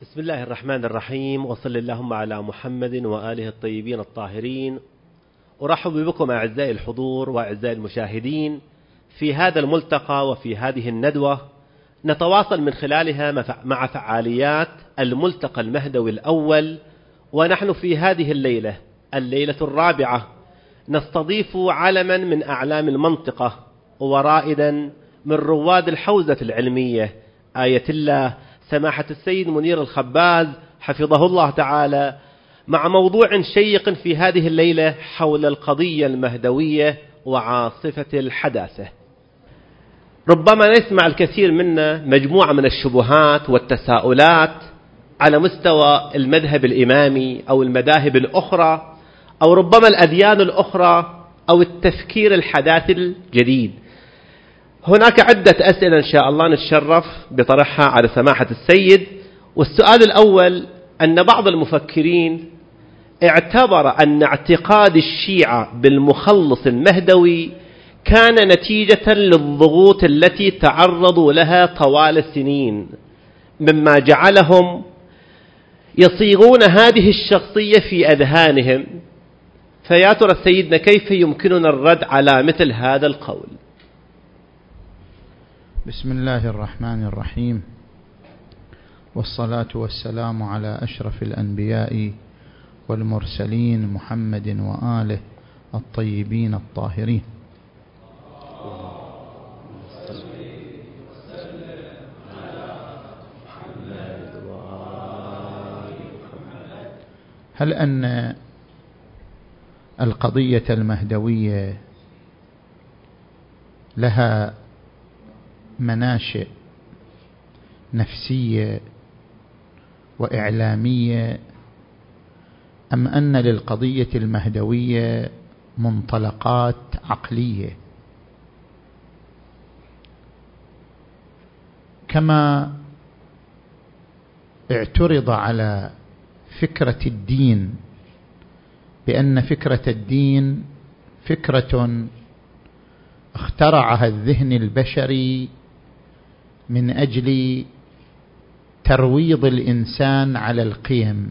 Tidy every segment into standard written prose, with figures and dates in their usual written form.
بسم الله الرحمن الرحيم، وصل اللهم على محمد وآله الطيبين الطاهرين. أرحب بكم أعزائي الحضور وأعزائي المشاهدين في هذا الملتقى وفي هذه الندوة، نتواصل من خلالها مع فعاليات الملتقى المهدوي الأول. ونحن في هذه الليلة الرابعة نستضيف علما من أعلام المنطقة ورائدا من رواد الحوزة العلمية، آية الله سماحة السيد منير الخباز حفظه الله تعالى، مع موضوع شيق في هذه الليلة حول القضية المهدوية وعاصفة الحداثة. ربما نسمع الكثير منا مجموعة من الشبهات والتساؤلات على مستوى المذهب الإمامي أو المذاهب الأخرى أو ربما الأديان الأخرى أو التفكير الحداثي الجديد. هناك عدة أسئلة إن شاء الله نتشرف بطرحها على سماحة السيد. والسؤال الأول: أن بعض المفكرين اعتبر أن اعتقاد الشيعة بالمخلص المهدوي كان نتيجة للضغوط التي تعرضوا لها طوال السنين، مما جعلهم يصيغون هذه الشخصية في أذهانهم. فيا ترى سيدنا كيف يمكننا الرد على مثل هذا القول؟ بسم الله الرحمن الرحيم، والصلاة والسلام على أشرف الأنبياء والمرسلين محمد وآله الطيبين الطاهرين. هل أن القضية المهدوية لها مناشئ نفسية وإعلامية، أم أن للقضية المهدوية منطلقات عقلية؟ كما اعترض على فكرة الدين بأن فكرة الدين فكرة اخترعها الذهن البشري من أجل ترويض الإنسان على القيم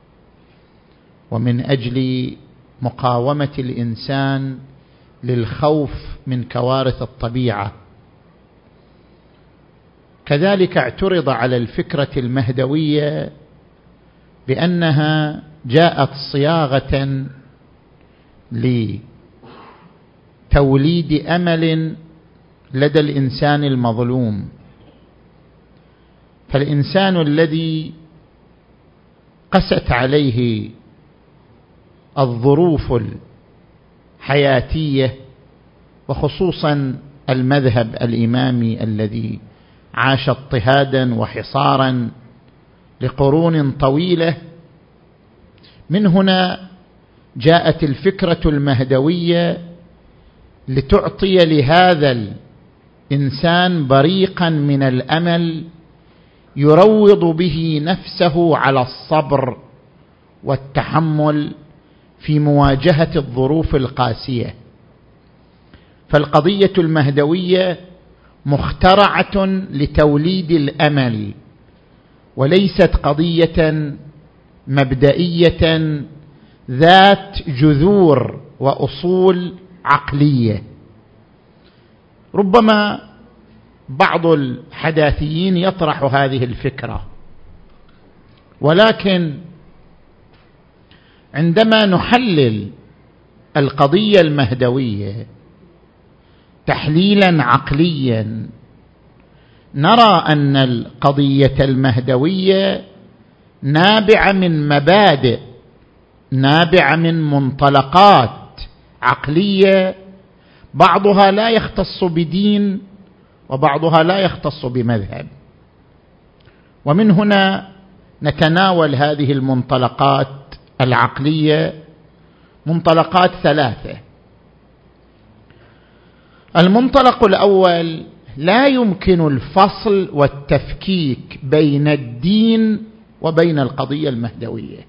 ومن أجل مقاومة الإنسان للخوف من كوارث الطبيعة، كذلك اعترض على الفكرة المهدوية بأنها جاءت صياغة لتوليد أمل لدى الإنسان المظلوم. فالإنسان الذي قست عليه الظروف الحياتية، وخصوصا المذهب الإمامي الذي عاش اضطهادا وحصارا لقرون طويلة، من هنا جاءت الفكرة المهدوية لتعطي لهذا الإنسان بريقا من الأمل يروض به نفسه على الصبر والتحمل في مواجهة الظروف القاسية. فالقضية المهدوية مخترعة لتوليد الأمل، وليست قضية مبدئية ذات جذور وأصول عقلية. ربما بعض الحداثيين يطرح هذه الفكرة، ولكن عندما نحلل القضية المهدوية تحليلا عقليا نرى أن القضية المهدوية نابعة من مبادئ، نابعة من منطلقات عقلية، بعضها لا يختص بدين وبعضها لا يختص بمذهب. ومن هنا نتناول هذه المنطلقات العقلية، منطلقات ثلاثة. المنطلق الأول: لا يمكن الفصل والتفكيك بين الدين وبين القضية المهدوية.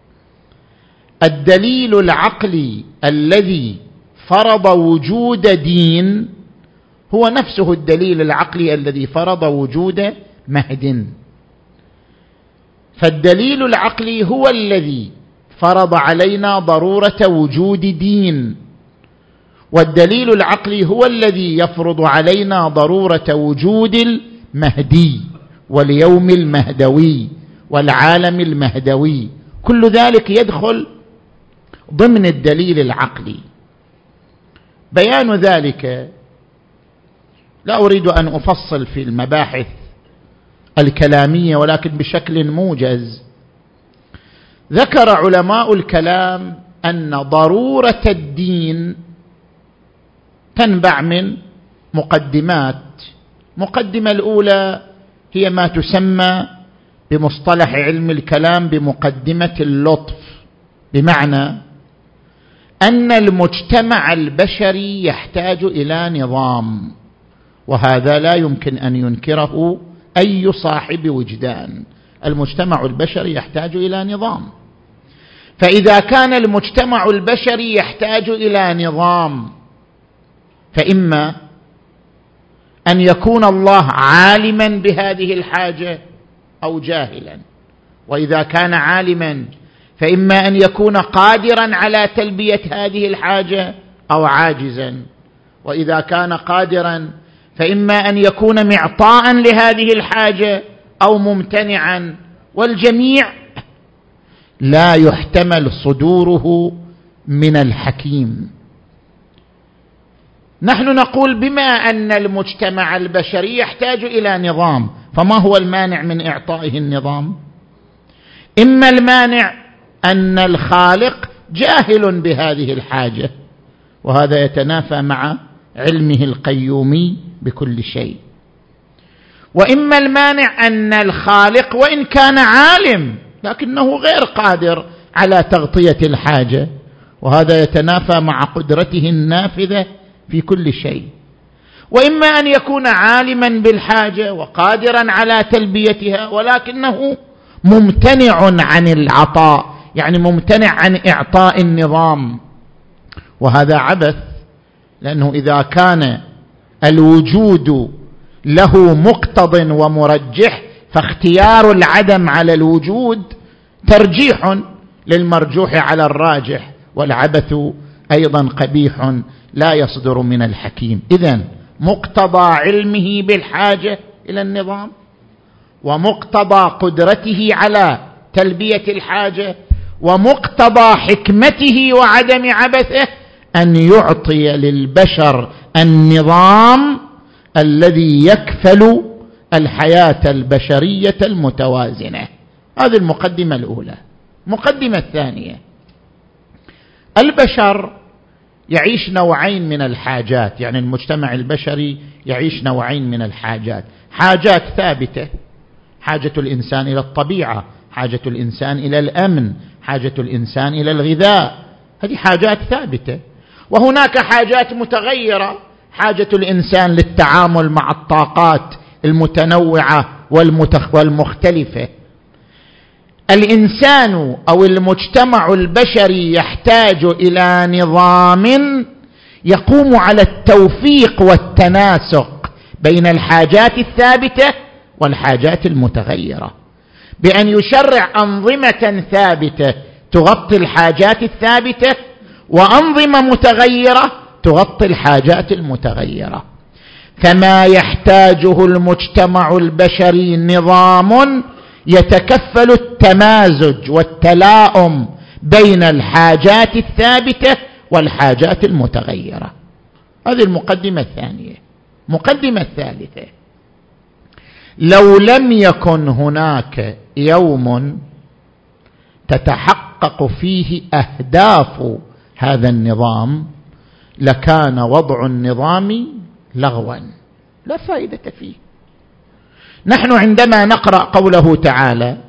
الدليل العقلي الذي فرض وجود دين هو نفسه الدليل العقلي الذي فرض وجود مهد. فالدليل العقلي هو الذي فرض علينا ضرورة وجود دين، والدليل العقلي هو الذي يفرض علينا ضرورة وجود المهدي واليوم المهدوي والعالم المهدوي. كل ذلك يدخل ضمن الدليل العقلي. بيان ذلك لا أريد أن أفصل في المباحث الكلامية، ولكن بشكل موجز. ذكر علماء الكلام أن ضرورة الدين تنبع من مقدمات. المقدمة الأولى هي ما تسمى بمصطلح علم الكلام بمقدمة اللطف، بمعنى أن المجتمع البشري يحتاج إلى نظام، وهذا لا يمكن أن ينكره أي صاحب وجدان. المجتمع البشري يحتاج إلى نظام، فإذا كان المجتمع البشري يحتاج إلى نظام، فإما أن يكون الله عالما بهذه الحاجة أو جاهلا، وإذا كان عالما فإما أن يكون قادرا على تلبية هذه الحاجة أو عاجزا، وإذا كان قادرا فإما أن يكون معطاء لهذه الحاجة أو ممتنعا، والجميع لا يحتمل صدوره من الحكيم. نحن نقول بما أن المجتمع البشري يحتاج إلى نظام، فما هو المانع من إعطائه النظام؟ إما المانع أن الخالق جاهل بهذه الحاجة، وهذا يتنافى مع علمه القيومي بكل شيء، وإما المانع أن الخالق وإن كان عالم لكنه غير قادر على تغطية الحاجة، وهذا يتنافى مع قدرته النافذة في كل شيء. وإما أن يكون عالما بالحاجة وقادرا على تلبيتها ولكنه ممتنع عن العطاء، يعني ممتنع عن إعطاء النظام، وهذا عبث، لأنه إذا كان الوجود له مقتض ومرجح فاختيار العدم على الوجود ترجيح للمرجوح على الراجح، والعبث أيضا قبيح لا يصدر من الحكيم. إذن مقتضى علمه بالحاجة إلى النظام ومقتضى قدرته على تلبية الحاجة ومقتضى حكمته وعدم عبثه أن يعطي للبشر النظام الذي يكفل الحياة البشرية المتوازنة. هذه المقدمة الأولى. المقدمة الثانية: البشر يعيش نوعين من الحاجات، يعني المجتمع البشري يعيش نوعين من الحاجات: حاجات ثابتة، حاجة الإنسان إلى الطبيعة، حاجة الإنسان إلى الأمن، حاجة الإنسان إلى الغذاء، هذه حاجات ثابتة. وهناك حاجات متغيرة، حاجة الإنسان للتعامل مع الطاقات المتنوعة والمختلفة. الإنسان أو المجتمع البشري يحتاج إلى نظام يقوم على التوفيق والتناسق بين الحاجات الثابتة والحاجات المتغيرة، بأن يشرع أنظمة ثابتة تغطي الحاجات الثابتة وأنظمة متغيرة تغطي الحاجات المتغيرة. فما يحتاجه المجتمع البشري نظام يتكفل التمازج والتلاؤم بين الحاجات الثابتة والحاجات المتغيرة. هذه المقدمة الثانية. المقدمة الثالثة: لو لم يكن هناك يوم تتحقق فيه أهداف هذا النظام لكان وضع النظام لغوا لا فائدة فيه. نحن عندما نقرأ قوله تعالى: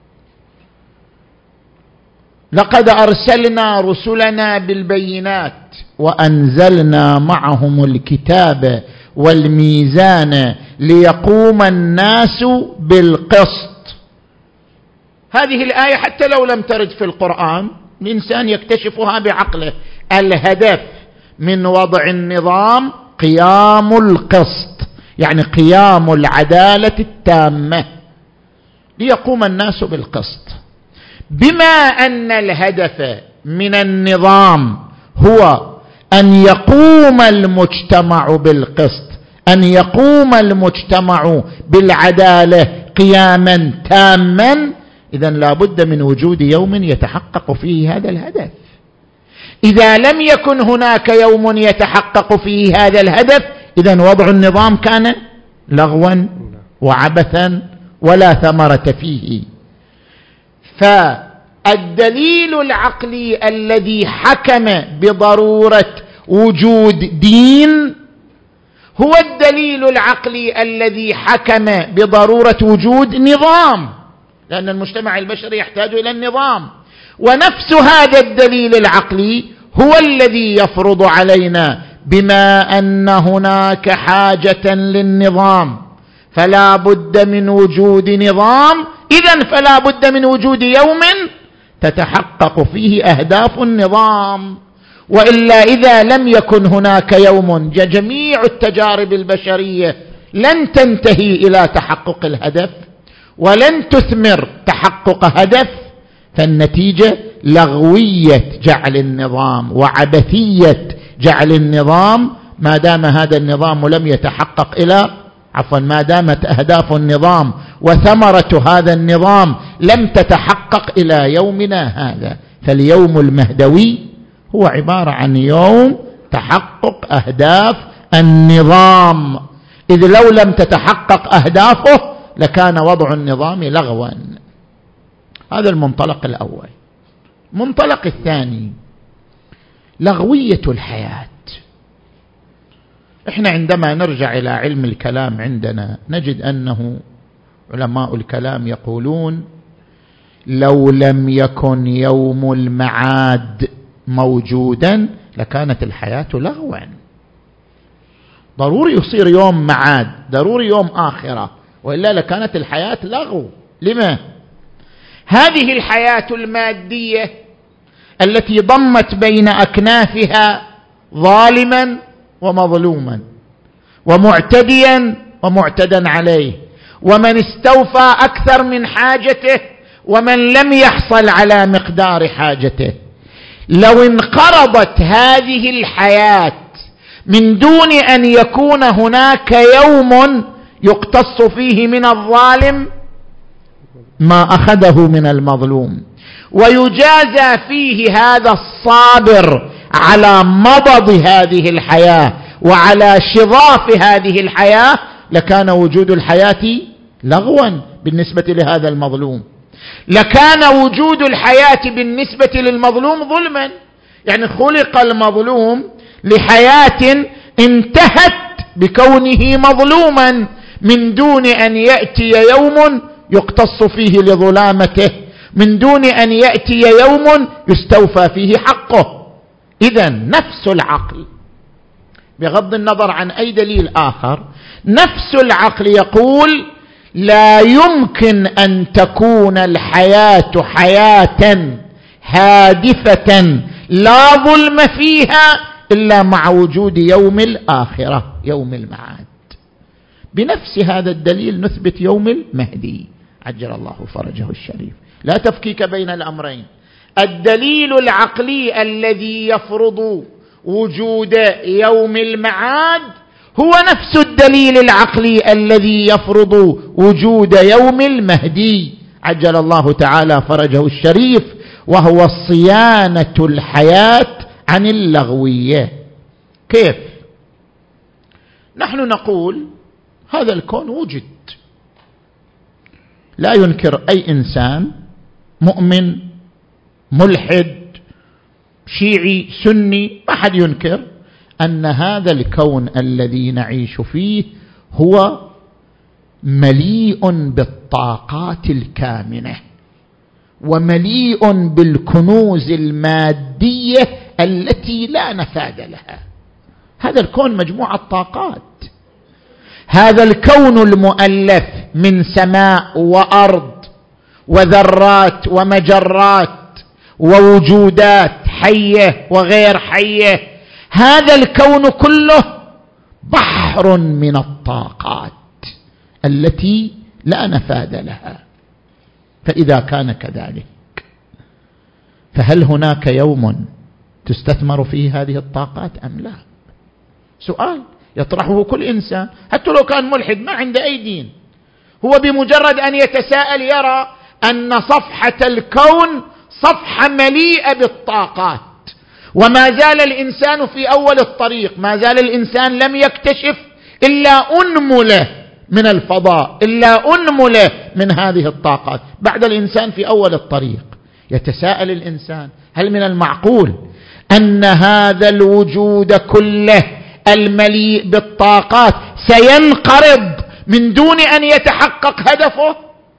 لقد أرسلنا رسلنا بالبينات وأنزلنا معهم الكتاب والميزان ليقوم الناس بالقسط، هذه الآية حتى لو لم ترد في القرآن الإنسان يكتشفها بعقله. الهدف من وضع النظام قيام القسط، يعني قيام العدالة التامة. ليقوم الناس بالقسط. بما أن الهدف من النظام هو أن يقوم المجتمع بالقسط، أن يقوم المجتمع بالعدالة قياما تاما، إذن لا بد من وجود يوم يتحقق فيه هذا الهدف. إذا لم يكن هناك يوم يتحقق فيه هذا الهدف، إذن وضع النظام كان لغوا وعبثا ولا ثمرة فيه. فالدليل العقلي الذي حكم بضرورة وجود دين هو الدليل العقلي الذي حكم بضرورة وجود نظام، لأن المجتمع البشري يحتاج إلى النظام. ونفس هذا الدليل العقلي هو الذي يفرض علينا بما أن هناك حاجة للنظام فلا بد من وجود نظام، إذن فلا بد من وجود يوم تتحقق فيه أهداف النظام. وإلا إذا لم يكن هناك يوم، جميع التجارب البشرية لن تنتهي إلى تحقق الهدف ولن تثمر تحقق هدف، فالنتيجة لغوية جعل النظام وعبثية جعل النظام ما دام هذا النظام لم يتحقق ما دامت أهداف النظام وثمرة هذا النظام لم تتحقق إلى يومنا هذا. فاليوم المهدوي هو عبارة عن يوم تحقق أهداف النظام، إذ لو لم تتحقق أهدافه لكان وضع النظام لغوا. هذا المنطلق الأول. المنطلق الثاني لغوية الحياة. احنا عندما نرجع إلى علم الكلام عندنا نجد أنه علماء الكلام يقولون لو لم يكن يوم المعاد موجودا لكانت الحياة لغوا. ضروري يصير يوم معاد، ضروري يوم آخرة، وإلا لكانت الحياة لغو. لما؟ هذه الحياة المادية التي ضمت بين أكنافها ظالما ومظلوما ومعتديا ومعتدا عليه، ومن استوفى أكثر من حاجته ومن لم يحصل على مقدار حاجته، لو انقرضت هذه الحياة من دون أن يكون هناك يوم يقتص فيه من الظالم ما أخذه من المظلوم ويجازى فيه هذا الصابر على مضض هذه الحياة وعلى شظاف هذه الحياة، لكان وجود الحياة لغوا بالنسبة لهذا المظلوم، لكان وجود الحياة بالنسبة للمظلوم ظلما. يعني خلق المظلوم لحياة انتهت بكونه مظلوما من دون أن يأتي يوم يقتص فيه لظلامته، من دون أن يأتي يوم يستوفى فيه حقه. إذن نفس العقل بغض النظر عن أي دليل آخر، نفس العقل يقول لا يمكن أن تكون الحياة حياة هادفة لا ظلم فيها إلا مع وجود يوم الآخرة، يوم المعاد. بنفس هذا الدليل نثبت يوم المهدي عجل الله فرجه الشريف. لا تفكيك بين الأمرين. الدليل العقلي الذي يفرض وجود يوم المعاد هو نفس الدليل العقلي الذي يفرض وجود يوم المهدي عجل الله تعالى فرجه الشريف، وهو صيانة الحياة عن اللغوية. كيف؟ نحن نقول هذا الكون وجد، لا ينكر أي إنسان مؤمن ملحد شيعي سني، ما حد ينكر أن هذا الكون الذي نعيش فيه هو مليء بالطاقات الكامنة ومليء بالكنوز المادية التي لا نفاد لها. هذا الكون مجموعة طاقات، هذا الكون المؤلف من سماء وأرض وذرات ومجرات ووجودات حية وغير حية، هذا الكون كله بحر من الطاقات التي لا نفاد لها. فإذا كان كذلك فهل هناك يوم تستثمر فيه هذه الطاقات أم لا؟ سؤال يطرحه كل إنسان حتى لو كان ملحد ما عنده أي دين، هو بمجرد أن يتساءل يرى أن صفحة الكون صفحة مليئة بالطاقات، وما زال الإنسان في أول الطريق، ما زال الإنسان لم يكتشف إلا أنملة من الفضاء، إلا أنملة من هذه الطاقات، بعد الإنسان في أول الطريق. يتساءل الإنسان هل من المعقول أن هذا الوجود كله المليء بالطاقات سينقرض من دون أن يتحقق هدفه؟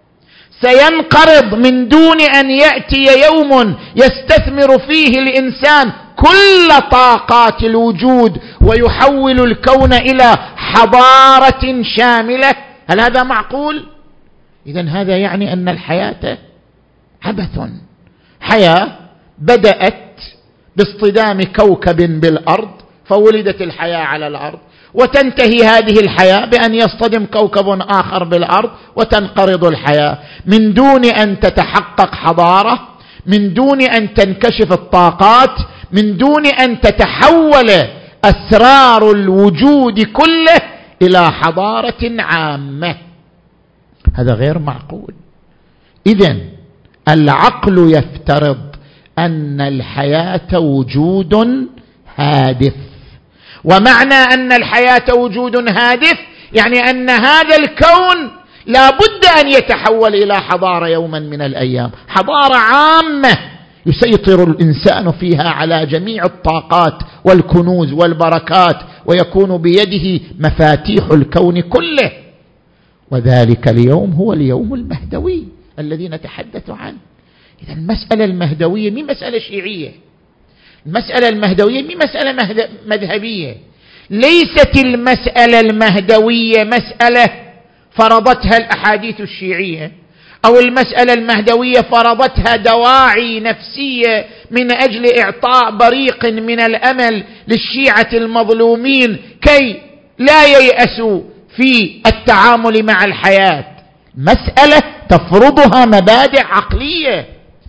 سينقرض من دون أن يأتي يوم يستثمر فيه الإنسان كل طاقات الوجود ويحول الكون إلى حضارة شاملة؟ هل هذا معقول؟ إذن هذا يعني أن الحياة عبث. حياة بدأت باصطدام كوكب بالأرض فولدت الحياة على الأرض، وتنتهي هذه الحياة بأن يصطدم كوكب آخر بالأرض وتنقرض الحياة، من دون أن تتحقق حضارة، من دون أن تنكشف الطاقات، من دون أن تتحول أسرار الوجود كله إلى حضارة عامة. هذا غير معقول. إذن العقل يفترض أن الحياة وجود هادف، ومعنى أن الحياة وجود هادف يعني أن هذا الكون لا بد أن يتحول إلى حضارة يوما من الأيام، حضارة عامة يسيطر الإنسان فيها على جميع الطاقات والكنوز والبركات، ويكون بيده مفاتيح الكون كله. وذلك اليوم هو اليوم المهدوي الذي نتحدث عنه. إذا المسألة المهدوية مي مسألة شيعية، المسألة المهدوية مي مسألة مذهبية. ليست المسألة المهدوية مسألة فرضتها الأحاديث الشيعية، أو المسألة المهدوية فرضتها دواعي نفسية من أجل إعطاء بريق من الأمل للشيعة المظلومين كي لا ييأسوا في التعامل مع الحياة. مسألة تفرضها مبادئ عقلية.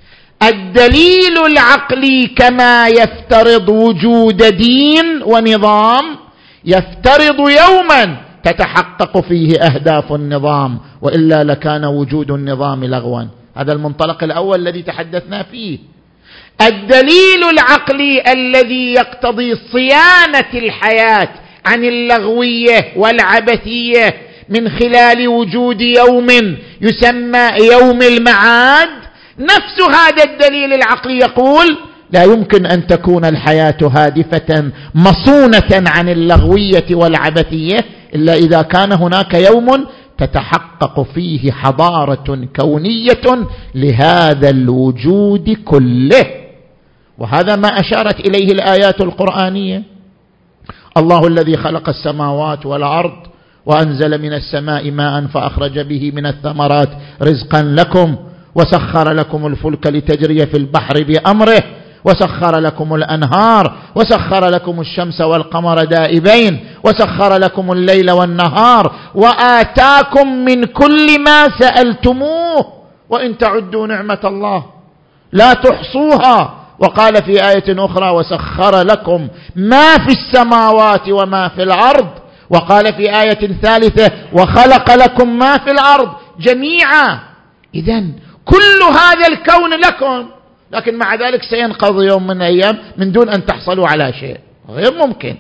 الدليل العقلي كما يفترض وجود دين ونظام يفترض يوما تتحقق فيه أهداف النظام، وإلا لكان وجود النظام لغوا. هذا المنطلق الأول الذي تحدثنا فيه. الدليل العقلي الذي يقتضي صيانة الحياة عن اللغوية والعبثية من خلال وجود يوم يسمى يوم المعاد، نفس هذا الدليل العقلي يقول لا يمكن أن تكون الحياة هادفة مصونة عن اللغوية والعبثية إلا إذا كان هناك يوم تتحقق فيه حضارة كونية لهذا الوجود كله. وهذا ما أشارت إليه الآيات القرآنية. الله الذي خلق السماوات والأرض وأنزل من السماء ماء فأخرج به من الثمرات رزقا لكم وسخر لكم الفلك لتجري في البحر بأمره وسخر لكم الأنهار وسخر لكم الشمس والقمر دائبين وسخر لكم الليل والنهار وآتاكم من كل ما سألتموه وإن تعدوا نعمة الله لا تحصوها. وقال في آية أخرى وسخر لكم ما في السماوات وما في الأرض. وقال في آية ثالثة وخلق لكم ما في الأرض جميعا. إذن كل هذا الكون لكم، لكن مع ذلك سينقضي يوم من الأيام من دون أن تحصلوا على شيء، غير ممكن.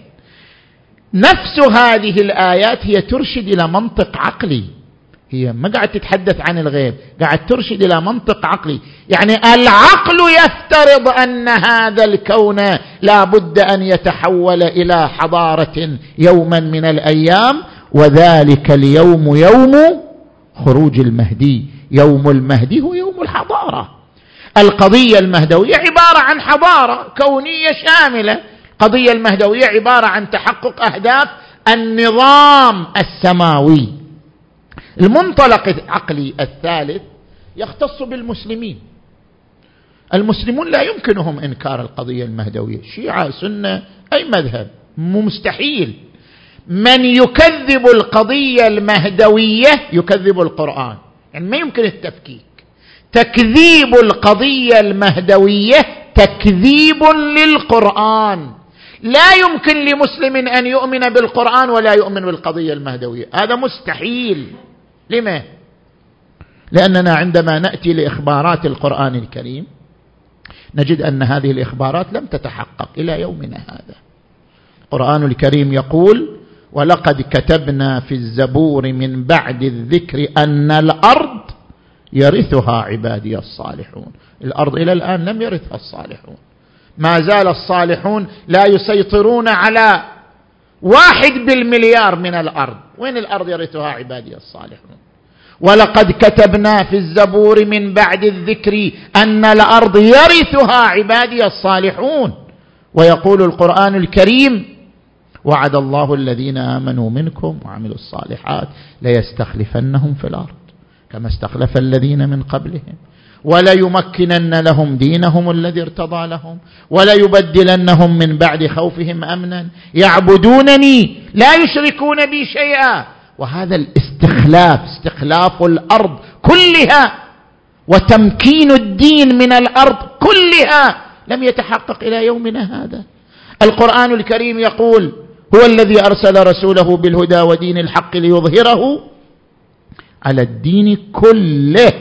نفس هذه الآيات هي ترشد إلى منطق عقلي، هي ما قاعد تتحدث عن الغيب، قاعد ترشد إلى منطق عقلي. يعني العقل يفترض أن هذا الكون لا بد أن يتحول إلى حضارة يوما من الأيام، وذلك اليوم يوم خروج المهدي. يوم المهدي هو يوم الحضارة. القضية المهدوية عبارة عن حضارة كونية شاملة. القضية المهدوية عبارة عن تحقق أهداف النظام السماوي. المنطلق العقلي الثالث يختص بالمسلمين. المسلمون لا يمكنهم إنكار القضية المهدوية، شيعة سنة أي مذهب، مستحيل. من يكذب القضية المهدوية يكذب القرآن، يعني ما يمكن التفكيك. تكذيب القضية المهدوية تكذيب للقرآن. لا يمكن لمسلم أن يؤمن بالقرآن ولا يؤمن بالقضية المهدوية، هذا مستحيل. لما؟ لأننا عندما نأتي لإخبارات القرآن الكريم نجد أن هذه الإخبارات لم تتحقق إلى يومنا هذا. القرآن الكريم يقول: ولقد كتبنا في الزبور من بعد الذكر أن الأرض يرثها عبادي الصالحون. الأرض إلى الآن لم يرثها الصالحون، ما زال الصالحون لا يسيطرون على 1% من الأرض. وين الأرض يرثها عبادي الصالحون؟ ولقد كتبنا في الزبور من بعد الذكر أن الأرض يرثها عبادي الصالحون. ويقول القرآن الكريم: وعد الله الذين آمنوا منكم وعملوا الصالحات ليستخلفنهم في الأرض كما استخلف الذين من قبلهم وليمكنن لهم دينهم الذي ارتضى لهم وليبدلنهم من بعد خوفهم أمنا يعبدونني لا يشركون بي شيئا. وهذا الاستخلاف، استخلاف الأرض كلها وتمكين الدين من الأرض كلها، لم يتحقق إلى يومنا هذا. القرآن الكريم يقول: هو الذي أرسل رسوله بالهدى ودين الحق ليظهره على الدين كله.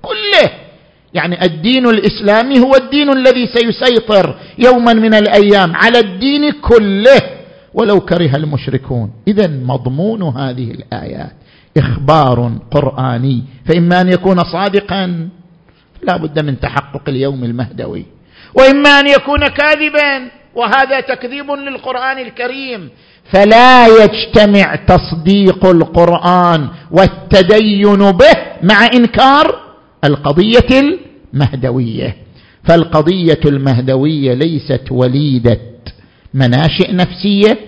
يعني الدين الإسلامي هو الدين الذي سيسيطر يوما من الأيام على الدين كله ولو كره المشركون. إذن مضمون هذه الآيات إخبار قرآني، فإما أن يكون صادقا لا بد من تحقق اليوم المهدوي، وإما أن يكون كاذبا، وهذا تكذيب للقرآن الكريم. فلا يجتمع تصديق القرآن والتدين به مع إنكار القضية المهدوية. فالقضية المهدوية ليست وليدة مناشئ نفسية،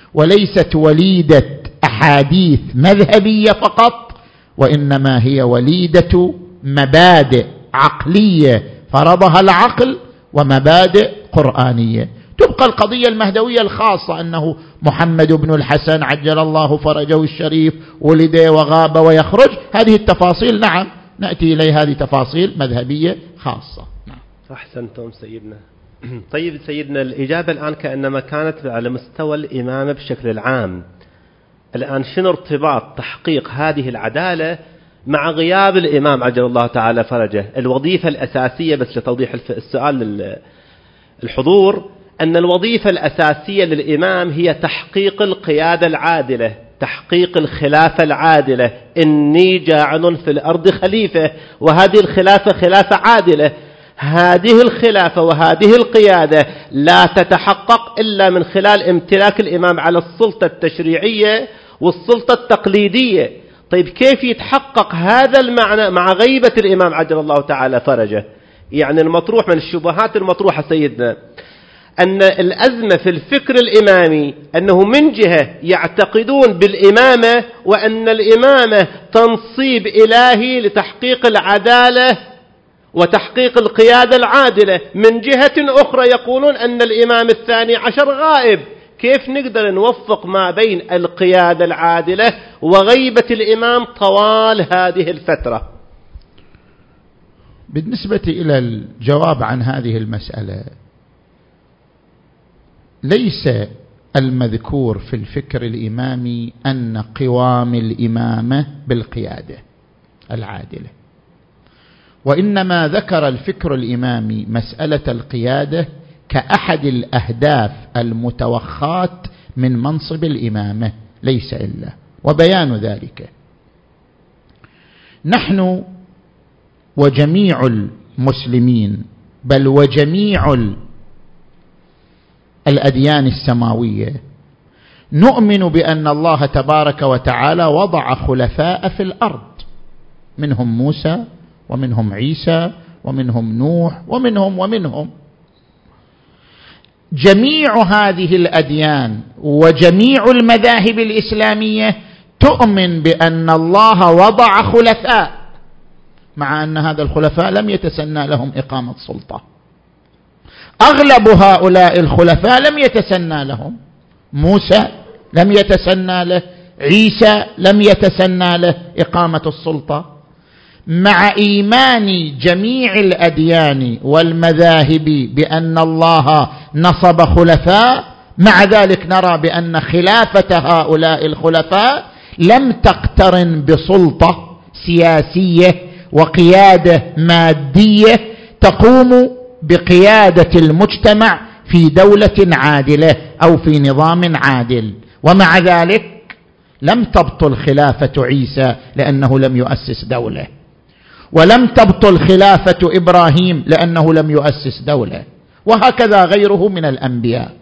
وليست وليدة أحاديث مذهبية فقط، وإنما هي وليدة مبادئ عقلية فرضها العقل ومبادئ قرآنية. تبقى القضية المهدوية الخاصة أنه محمد بن الحسن عجل الله فرجه الشريف ولد وغاب ويخرج، هذه التفاصيل نعم نأتي إليها، هذه تفاصيل مذهبية خاصة. أحسنتم سيدنا. طيب سيدنا، الإجابة الآن كأنما كانت على مستوى الإمامة بشكل العام. الآن شنو ارتباط تحقيق هذه العدالة مع غياب الإمام عجل الله تعالى فرجه؟ الوظيفة الأساسية، بس لتوضيح السؤال للحضور، أن الوظيفة الأساسية للإمام هي تحقيق القيادة العادلة، تحقيق الخلافة العادلة. إني جاعل في الأرض خليفة، وهذه الخلافة خلافة عادلة. هذه الخلافة وهذه القيادة لا تتحقق إلا من خلال امتلاك الإمام على السلطة التشريعية والسلطة التقليدية. طيب كيف يتحقق هذا المعنى مع غيبة الإمام عجل الله تعالى فرجه؟ يعني المطروح من الشبهات المطروحة سيدنا أن الأزمة في الفكر الإمامي أنه من جهة يعتقدون بالإمامة وأن الإمامة تنصيب إلهي لتحقيق العدالة وتحقيق القيادة العادلة، من جهة أخرى يقولون أن الإمام الثاني عشر غائب. كيف نقدر نوفق ما بين القيادة العادلة وغيبة الإمام طوال هذه الفترة؟ بالنسبة إلى الجواب عن هذه المسألة، ليس المذكور في الفكر الإمامي أن قوام الإمامة بالقيادة العادلة، وإنما ذكر الفكر الإمامي مسألة القيادة كأحد الأهداف المتوخاة من منصب الإمامة، ليس إلا. وبيان ذلك: نحن وجميع المسلمين بل وجميع الأديان السماوية نؤمن بأن الله تبارك وتعالى وضع خلفاء في الأرض، منهم موسى ومنهم عيسى ومنهم نوح ومنهم. جميع هذه الأديان وجميع المذاهب الإسلامية تؤمن بأن الله وضع خلفاء، مع أن هذا الخلفاء لم يتسنى لهم إقامة سلطة. أغلب هؤلاء الخلفاء لم يتسنى لهم، موسى لم يتسنى له، عيسى لم يتسنى له إقامة السلطة. مع إيمان جميع الأديان والمذاهب بأن الله نصب خلفاء، مع ذلك نرى بأن خلافة هؤلاء الخلفاء لم تقترن بسلطة سياسية وقيادة مادية تقوم بقيادة المجتمع في دولة عادلة أو في نظام عادل. ومع ذلك لم تبطل خلافة عيسى لأنه لم يؤسس دولة، ولم تبطل خلافة إبراهيم لأنه لم يؤسس دولة، وهكذا غيره من الأنبياء.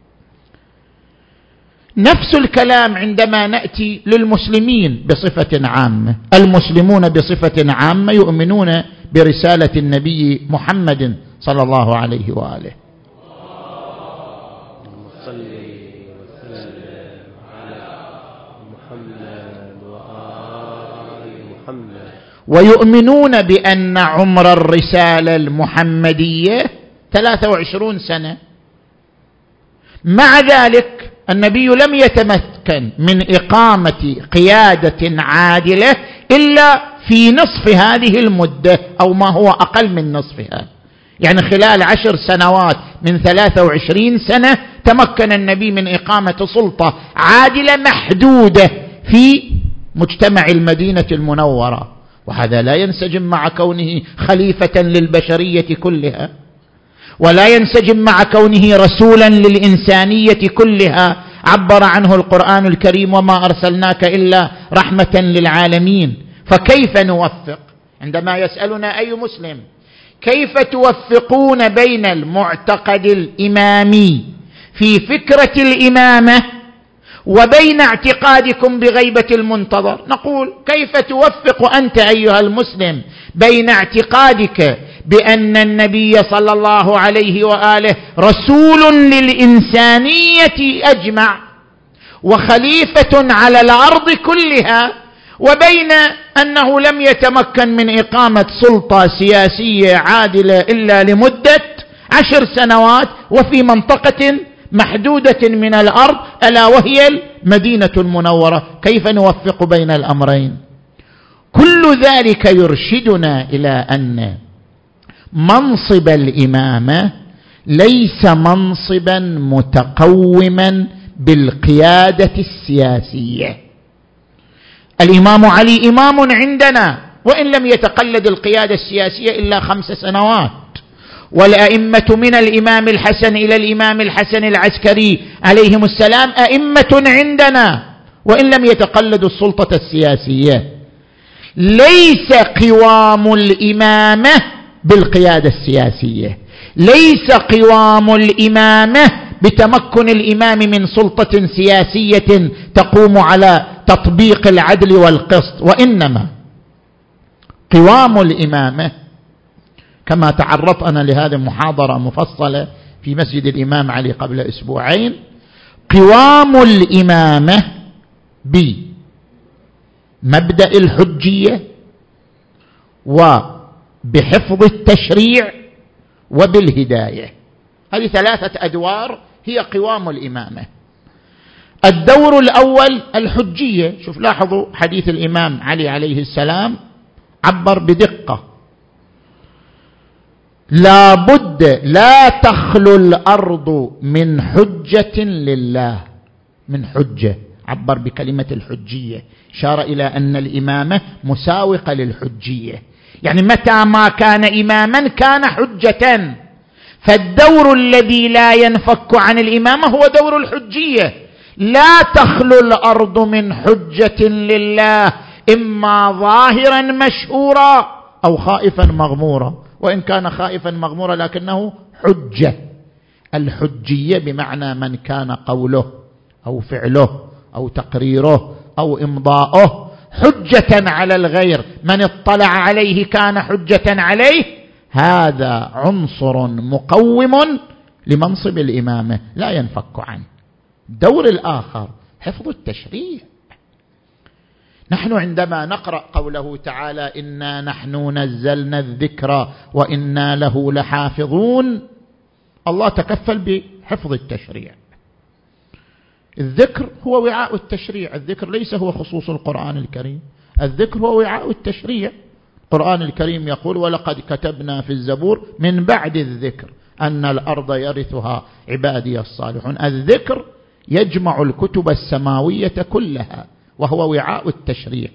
نفس الكلام عندما نأتي للمسلمين بصفة عامة. المسلمون بصفة عامة يؤمنون برسالة النبي محمد صلى الله عليه وآله، ويؤمنون بأن عمر الرسالة المحمدية 23 سنة. مع ذلك النبي لم يتمكن من إقامة قيادة عادلة إلا في نصف هذه المدة أو ما هو أقل من نصفها، يعني خلال 10 سنوات من 23 سنة تمكن النبي من إقامة سلطة عادلة محدودة في مجتمع المدينة المنورة، وهذا لا ينسجم مع كونه خليفة للبشرية كلها، ولا ينسجم مع كونه رسولا للإنسانية كلها. عبر عنه القرآن الكريم: وما أرسلناك إلا رحمة للعالمين. فكيف نوفق عندما يسألنا أي مسلم كيف توفقون بين المعتقد الإمامي في فكرة الإمامة وبين اعتقادكم بغيبة المنتظر؟ نقول: كيف توفق أنت أيها المسلم بين اعتقادك بأن النبي صلى الله عليه وآله رسول للإنسانية أجمع وخليفة على الأرض كلها، وبين أنه لم يتمكن من إقامة سلطة سياسية عادلة إلا لمدة 10 سنوات وفي منطقة محدودة من الأرض ألا وهي المدينة المنورة؟ كيف نوفق بين الأمرين؟ كل ذلك يرشدنا إلى أن منصب الإمامة ليس منصبا متقوما بالقيادة السياسية. الإمام علي إمام عندنا وإن لم يتقلد القيادة السياسية إلا 5 سنوات، والأئمة من الإمام الحسن إلى الإمام الحسن العسكري عليهم السلام أئمة عندنا وإن لم يتقلدوا السلطة السياسية. ليس قوام الإمامة بالقيادة السياسية، ليس قوام الإمامة بتمكن الإمام من سلطة سياسية تقوم على تطبيق العدل والقسط، وإنما قوام الإمامة كما تعرضنا لهذه محاضرة مفصلة في مسجد الإمام علي قبل 2 أسبوع، قوام الإمامة بمبدأ الحجية وبحفظ التشريع وبالهداية. هذه 3 أدوار هي قوام الإمامة. الدور الأول الحجية. شوف لاحظوا حديث الإمام علي عليه السلام عبر بدقة: لا بد لا تخلو الأرض من حجة لله. من حجة، عبر بكلمة الحجية، شار إلى أن الإمامة مساوقة للحجية، يعني متى ما كان إماما كان حجة. فالدور الذي لا ينفك عن الإمامة هو دور الحجية. لا تخلو الأرض من حجة لله، إما ظاهرا مشهورا أو خائفا مغمورا، وإن كان خائفا مغمورا لكنه حجة. الحجية بمعنى من كان قوله أو فعله أو تقريره أو إمضاؤه حجة على الغير، من اطلع عليه كان حجة عليه. هذا عنصر مقوم لمنصب الإمامة لا ينفك عنه. الدور الآخر حفظ التشريع. نحن عندما نقرأ قوله تعالى: إنا نحن نزلنا الذكر وإنا له لحافظون، الله تكفل بحفظ التشريع. الذكر هو وعاء التشريع، الذكر ليس هو خصوص القرآن الكريم، الذكر هو وعاء التشريع. القرآن الكريم يقول ولقد كتبنا في الزبور من بعد الذكر أن الأرض يرثها عبادي الصالحون. الذكر يجمع الكتب السماوية كلها وهو وعاء التشريع.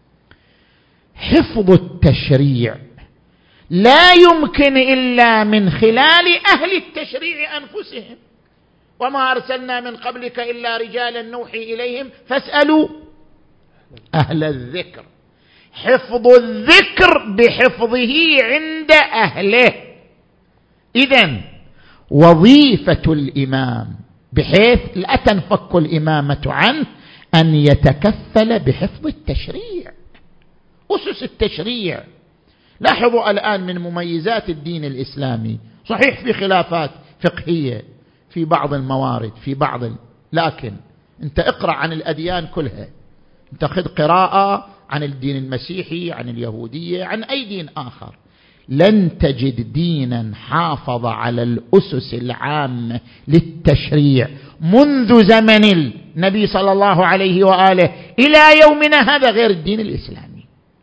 حفظ التشريع لا يمكن إلا من خلال أهل التشريع أنفسهم، وما أرسلنا من قبلك إلا رجالا نوحي إليهم فاسألوا أهل الذكر. حفظ الذكر بحفظه عند أهله. إذن وظيفة الإمام بحيث لا تنفك الإمامة عنه أن يتكفل بحفظ التشريع، أسس التشريع. لاحظوا الآن من مميزات الدين الإسلامي، صحيح في خلافات فقهية في بعض الموارد لكن أنت اقرأ عن الأديان كلها، أنت خذ قراءة عن الدين المسيحي، عن اليهودية، عن أي دين آخر، لن تجد دينا حافظ على الأسس العامة للتشريع منذ زمن النبي صلى الله عليه وآله إلى يومنا هذا غير الدين الإسلامي.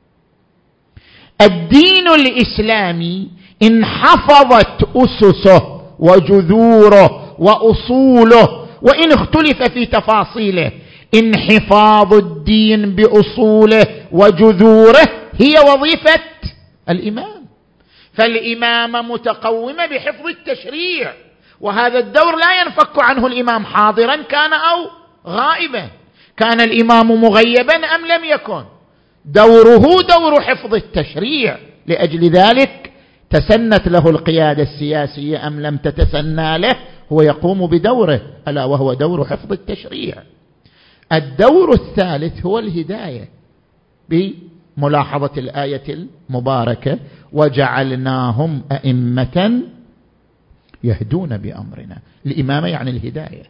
الدين الإسلامي إن حفظت أسسه وجذوره وأصوله، وإن اختلف في تفاصيله، انحفاظ الدين بأصوله وجذوره هي وظيفة الإمام. فالإمامة متقومة بحفظ التشريع، وهذا الدور لا ينفك عنه الإمام حاضرا كان أو غائبا، كان الإمام مغيبا أم لم يكن، دوره دور حفظ التشريع. لأجل ذلك تسنت له القيادة السياسية أم لم تتسنى له، هو يقوم بدوره ألا وهو دور حفظ التشريع. الدور الثالث هو الهداية بملاحظة الآية المباركة وجعلناهم أئمة يهدون بأمرنا. الإمامة يعني الهداية.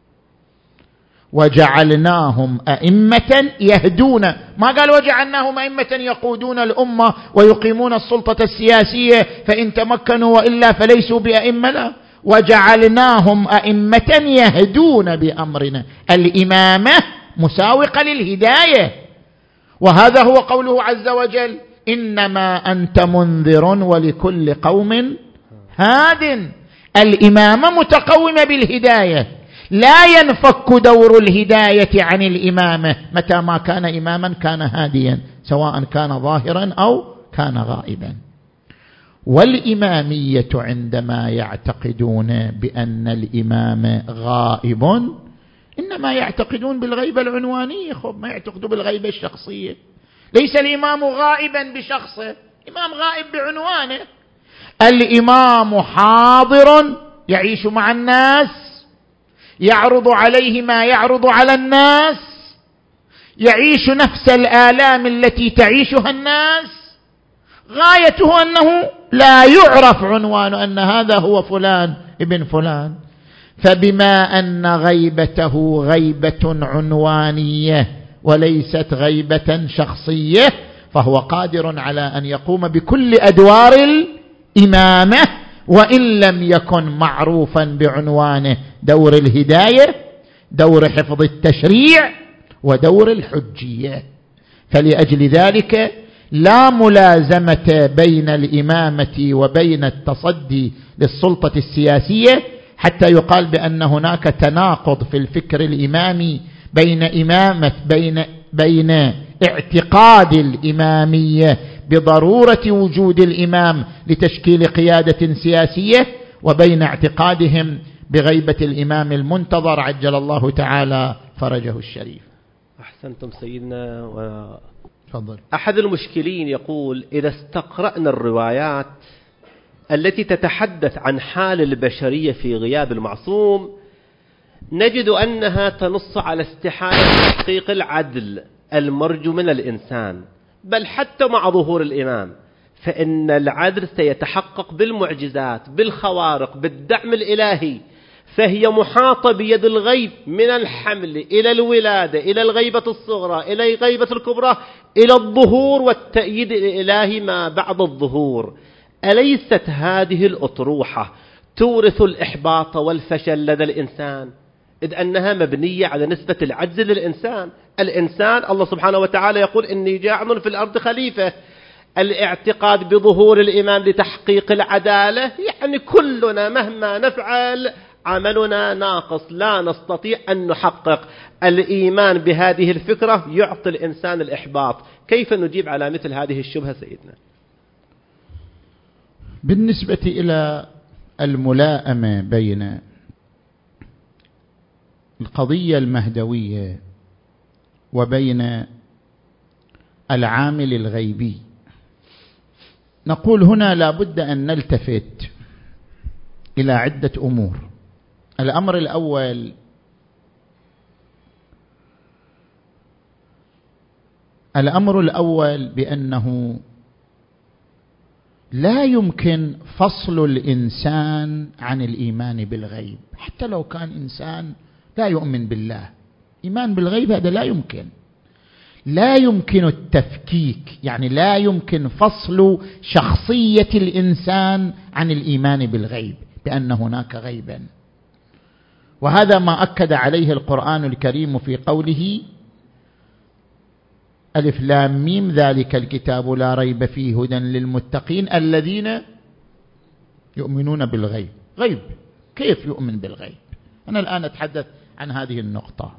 وجعلناهم أئمة يهدون، ما قال وجعلناهم أئمة يقودون الأمة ويقيمون السلطة السياسية فإن تمكنوا وإلا فليسوا بأئمة، لا، وجعلناهم أئمة يهدون بأمرنا. الإمامة مساوقة للهداية، وهذا هو قوله عز وجل إنما أنت منذر ولكل قوم هاد. الإمامة متقومة بالهداية، لا ينفك دور الهداية عن الإمامة، متى ما كان إماما كان هاديا سواء كان ظاهرا أو كان غائبا. والإمامية عندما يعتقدون بأن الإمام غائب إنما يعتقدون بالغيبة العنوانية، ما يعتقدوا بالغيبة الشخصية. ليس الإمام غائبا بشخصه، إمام غائب بعنوانه. الإمام حاضر يعيش مع الناس، يعرض عليه ما يعرض على الناس، يعيش نفس الآلام التي تعيشها الناس. غايته أنه لا يعرف عنوانه أن هذا هو فلان ابن فلان. فبما أن غيبته غيبة عنوانية وليست غيبة شخصية، فهو قادر على أن يقوم بكل أدوار الإمامة وإن لم يكن معروفا بعنوانه: دور الهداية، دور حفظ التشريع، ودور الحجية. فلأجل ذلك لا ملازمة بين الإمامة وبين التصدي للسلطة السياسية حتى يقال بأن هناك تناقض في الفكر الإمامي بين اعتقاد الإمامية بضرورة وجود الإمام لتشكيل قيادة سياسية وبين اعتقادهم بغيبة الإمام المنتظر عجل الله تعالى فرجه الشريف. أحسنتم سيدنا. تفضل. أحد المشكلين يقول إذا استقرأنا الروايات التي تتحدث عن حال البشرية في غياب المعصوم نجد أنها تنص على استحالة تحقيق العدل المرجو من الإنسان، بل حتى مع ظهور الإمام فإن العدل سيتحقق بالمعجزات، بالخوارق، بالدعم الإلهي، فهي محاطة بيد الغيب من الحمل إلى الولادة إلى الغيبة الصغرى إلى الغيبة الكبرى إلى الظهور والتأييد الإلهي ما بعد الظهور. أليست هذه الأطروحة تورث الإحباط والفشل لدى الإنسان؟ إذ أنها مبنية على نسبة العجز للإنسان. الإنسان الله سبحانه وتعالى يقول إني جاعل في الأرض خليفة. الاعتقاد بظهور الإمام لتحقيق العدالة، يعني كلنا مهما نفعل عملنا ناقص، لا نستطيع أن نحقق. الإيمان بهذه الفكرة يعطي الإنسان الإحباط. كيف نجيب على مثل هذه الشبهة سيدنا؟ بالنسبة إلى الملائمة بين القضية المهدوية وبين العامل الغيبي، نقول هنا لا بد أن نلتفت إلى عدة أمور. الأمر الأول بأنه لا يمكن فصل الإنسان عن الإيمان بالغيب، حتى لو كان إنسان لا يؤمن بالله. إيمان بالغيب هذا لا يمكن التفكيك، يعني لا يمكن فصل شخصية الإنسان عن الإيمان بالغيب، بأن هناك غيبا. وهذا ما أكد عليه القرآن الكريم في قوله ألف لام ميم ذلك الكتاب لا ريب فيه هدى للمتقين الذين يؤمنون بالغيب. غيب، كيف يؤمن بالغيب؟ أنا الآن أتحدث عن هذه النقطة.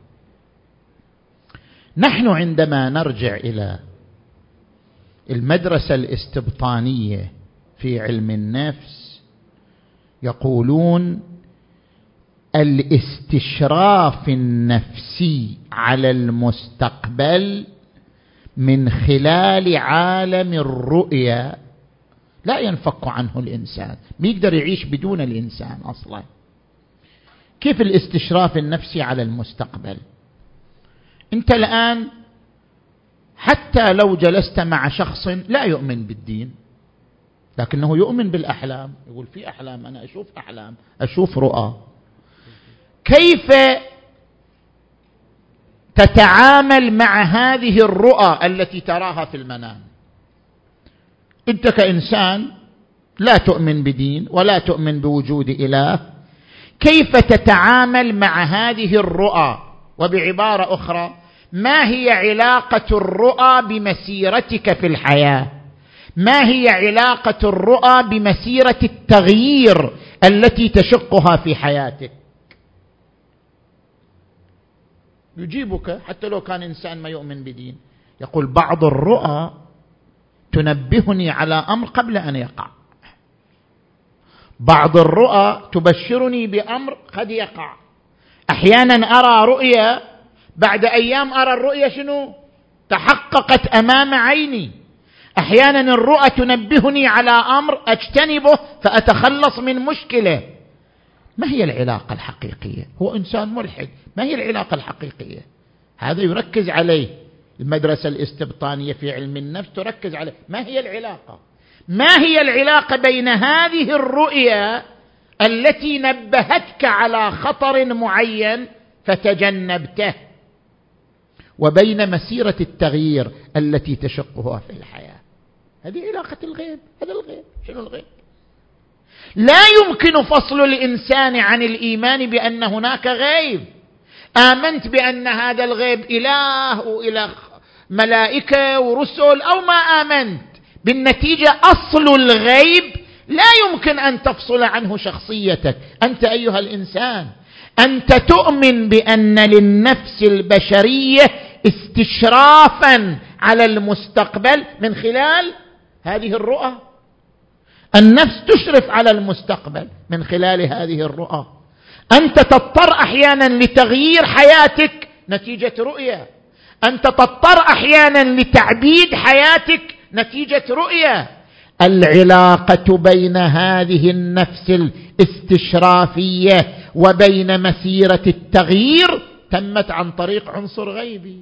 نحن عندما نرجع إلى المدرسة الاستبطانية في علم النفس يقولون الاستشراف النفسي على المستقبل من خلال عالم الرؤية لا ينفك عنه الإنسان، ما يقدر يعيش بدون الإنسان أصلا. كيف الاستشراف النفسي على المستقبل؟ أنت الآن حتى لو جلست مع شخص لا يؤمن بالدين لكنه يؤمن بالأحلام، يقول في أحلام، أنا أشوف أحلام، أشوف رؤى. كيف تتعامل مع هذه الرؤى التي تراها في المنام؟ أنت كإنسان لا تؤمن بدين ولا تؤمن بوجود إله، كيف تتعامل مع هذه الرؤى؟ وبعبارة أخرى، ما هي علاقة الرؤى بمسيرتك في الحياة؟ ما هي علاقة الرؤى بمسيرة التغيير التي تشقها في حياتك؟ يجيبك حتى لو كان إنسان ما يؤمن بدين، يقول بعض الرؤى تنبهني على أمر قبل أن يقع، بعض الرؤى تبشرني بأمر قد يقع. أحيانا أرى رؤيا بعد أيام أرى الرؤيا شنو؟ تحققت أمام عيني. أحيانا الرؤى تنبهني على أمر أجتنبه فأتخلص من مشكلة. ما هي العلاقة الحقيقية؟ هو إنسان ملحد، ما هي العلاقة الحقيقية؟ هذا يركز عليه المدرسة الاستبطانية في علم النفس، تركز عليه. ما هي العلاقة؟ ما هي العلاقة بين هذه الرؤيا التي نبهتك على خطر معين فتجنبته وبين مسيرة التغيير التي تشقها في الحياة؟ هذه علاقة الغيب. هذا الغيب. شنو الغيب؟ لا يمكن فصل الإنسان عن الإيمان بأن هناك غيب. آمنت بأن هذا الغيب إله وإله ملائكة ورسل أو ما آمنت، بالنتيجة أصل الغيب لا يمكن أن تفصل عنه شخصيتك. أنت أيها الإنسان، أنت تؤمن بأن للنفس البشرية استشرافا على المستقبل من خلال هذه الرؤى. النفس تشرف على المستقبل من خلال هذه الرؤى. أنت تضطر أحيانا لتغيير حياتك نتيجة رؤية، أنت تضطر أحيانا لتعبيد حياتك نتيجة رؤية. العلاقة بين هذه النفس الاستشرافية وبين مسيرة التغيير تمت عن طريق عنصر غيبي.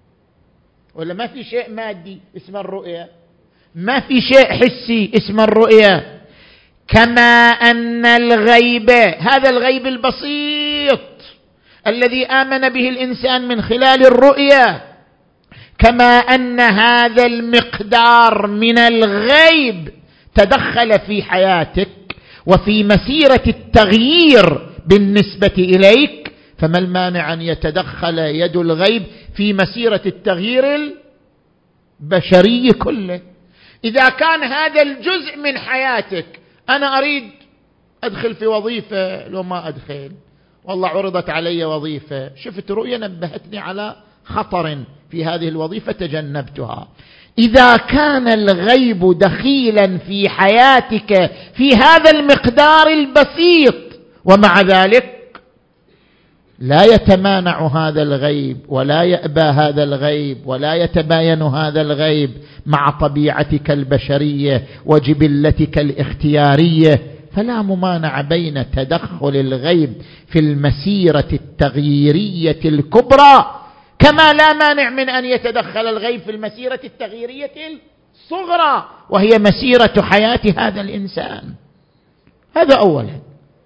ولا ما في شيء مادي اسمه الرؤية، ما في شيء حسي اسمه الرؤية. كما أن الغيب، هذا الغيب البسيط الذي آمن به الإنسان من خلال الرؤية، كما أن هذا المقدار من الغيب تدخل في حياتك وفي مسيرة التغيير بالنسبة إليك، فما المانع أن يتدخل يد الغيب في مسيرة التغيير البشري كله؟ إذا كان هذا الجزء من حياتك، أنا أريد أدخل في وظيفة، لو ما أدخل والله عرضت علي وظيفة، شفت رؤية نبهتني على خطر في هذه الوظيفة تجنبتها. إذا كان الغيب دخيلا في حياتك في هذا المقدار البسيط، ومع ذلك لا يتمانع هذا الغيب ولا يأبى هذا الغيب ولا يتباين هذا الغيب مع طبيعتك البشرية وجبلتك الاختيارية، فلا ممانع بين تدخل الغيب في المسيرة التغييرية الكبرى، كما لا مانع من أن يتدخل الغيب في المسيرة التغييرية الصغرى، وهي مسيرة حياة هذا الإنسان. هذا أولا.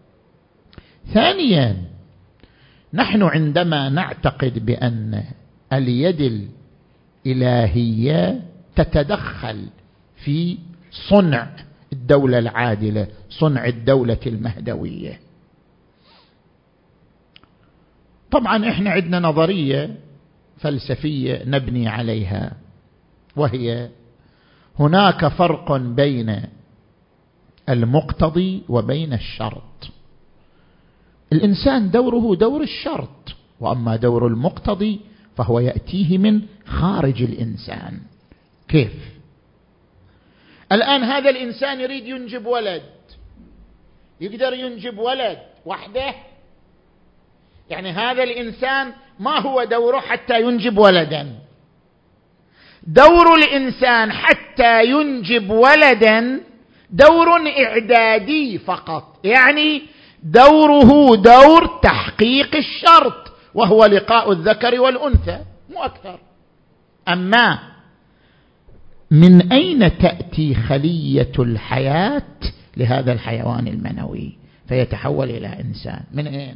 ثانيا، نحن عندما نعتقد بأن اليد الإلهية تتدخل في صنع الدولة العادلة، صنع الدولة المهدوية، طبعا احنا عندنا نظرية فلسفية نبني عليها، وهي هناك فرق بين المقتضي وبين الشرط. الإنسان دوره دور الشرط، وأما دور المقتضي فهو يأتيه من خارج الإنسان. كيف؟ الآن هذا الإنسان يريد ينجب ولد، يقدر ينجب ولد وحده؟ يعني هذا الإنسان ما هو دوره حتى ينجب ولدا؟ دور الإنسان حتى ينجب ولدا دور إعدادي فقط، يعني دوره دور تحقيق الشرط، وهو لقاء الذكر والأنثى، مو أكثر. أما من أين تأتي خلية الحياة لهذا الحيوان المنوي فيتحول إلى إنسان؟ من أين؟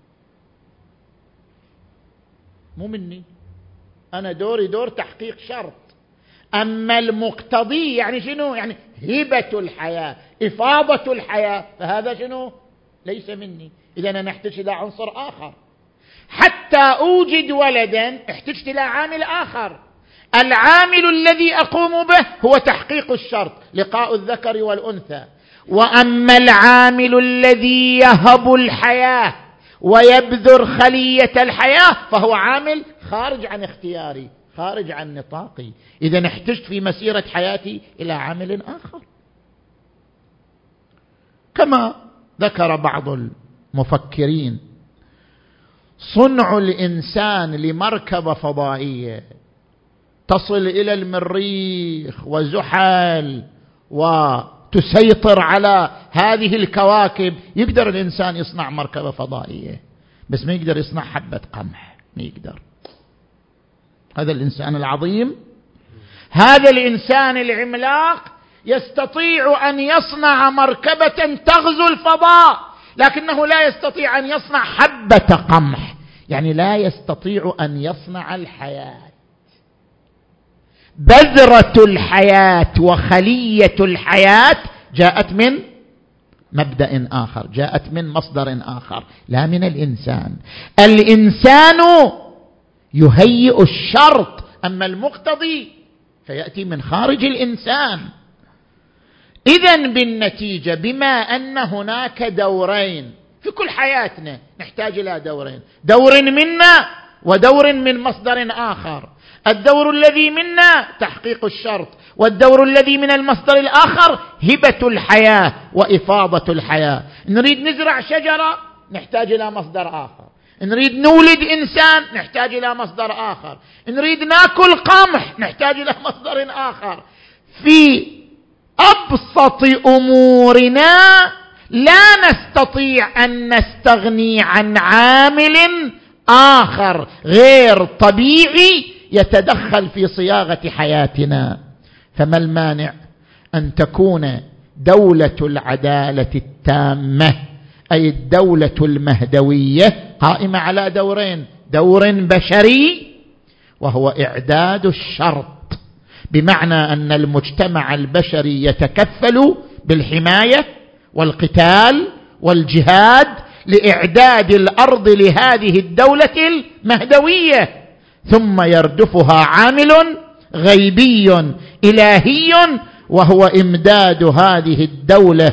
مو مني، أنا دوري دور تحقيق شرط. أما المقتضي يعني شنو؟ يعني هبة الحياة، إفاضة الحياة، فهذا شنو؟ ليس مني. إذا أنا نحتاج إلى عنصر آخر. حتى أوجد ولدا احتجت إلى عامل آخر. العامل الذي أقوم به هو تحقيق الشرط، لقاء الذكر والأنثى. وأما العامل الذي يهب الحياة ويبذر خلية الحياة فهو عامل خارج عن اختياري، خارج عن نطاقي. إذا احتجت في مسيرة حياتي إلى عامل آخر. كما ذكر بعض المفكرين، صنع الإنسان لمركبة فضائية تصل إلى المريخ وزحل وتسيطر على هذه الكواكب، يقدر الإنسان يصنع مركبة فضائية، بس ما يقدر يصنع حبة قمح، ما يقدر. هذا الإنسان العظيم، هذا الإنسان العملاق يستطيع أن يصنع مركبة تغزو الفضاء، لكنه لا يستطيع أن يصنع حبة قمح، يعني لا يستطيع أن يصنع الحياة. بذرة الحياة وخلية الحياة جاءت من مبدأ آخر، جاءت من مصدر آخر، لا من الإنسان. الإنسان يهيئ الشرط، أما المقتضي فيأتي من خارج الإنسان. إذن بالنتيجة، بما أن هناك دورين في كل حياتنا، نحتاج إلى دورين، دور منا ودور من مصدر آخر. الدور الذي منا تحقيق الشرط، والدور الذي من المصدر الآخر هبة الحياة وإفاضة الحياة. نريد نزرع شجرة نحتاج إلى مصدر آخر، نريد نولد إنسان نحتاج إلى مصدر آخر، نريد ناكل قمح نحتاج إلى مصدر آخر. في أبسط أمورنا لا نستطيع أن نستغني عن عامل آخر غير طبيعي يتدخل في صياغة حياتنا. فما المانع أن تكون دولة العدالة التامة، أي الدولة المهدوية، قائمة على دورين: دور بشري وهو إعداد الشرط، بمعنى أن المجتمع البشري يتكفل بالحماية والقتال والجهاد لإعداد الأرض لهذه الدولة المهدوية، ثم يردفها عامل غيبي إلهي وهو إمداد هذه الدولة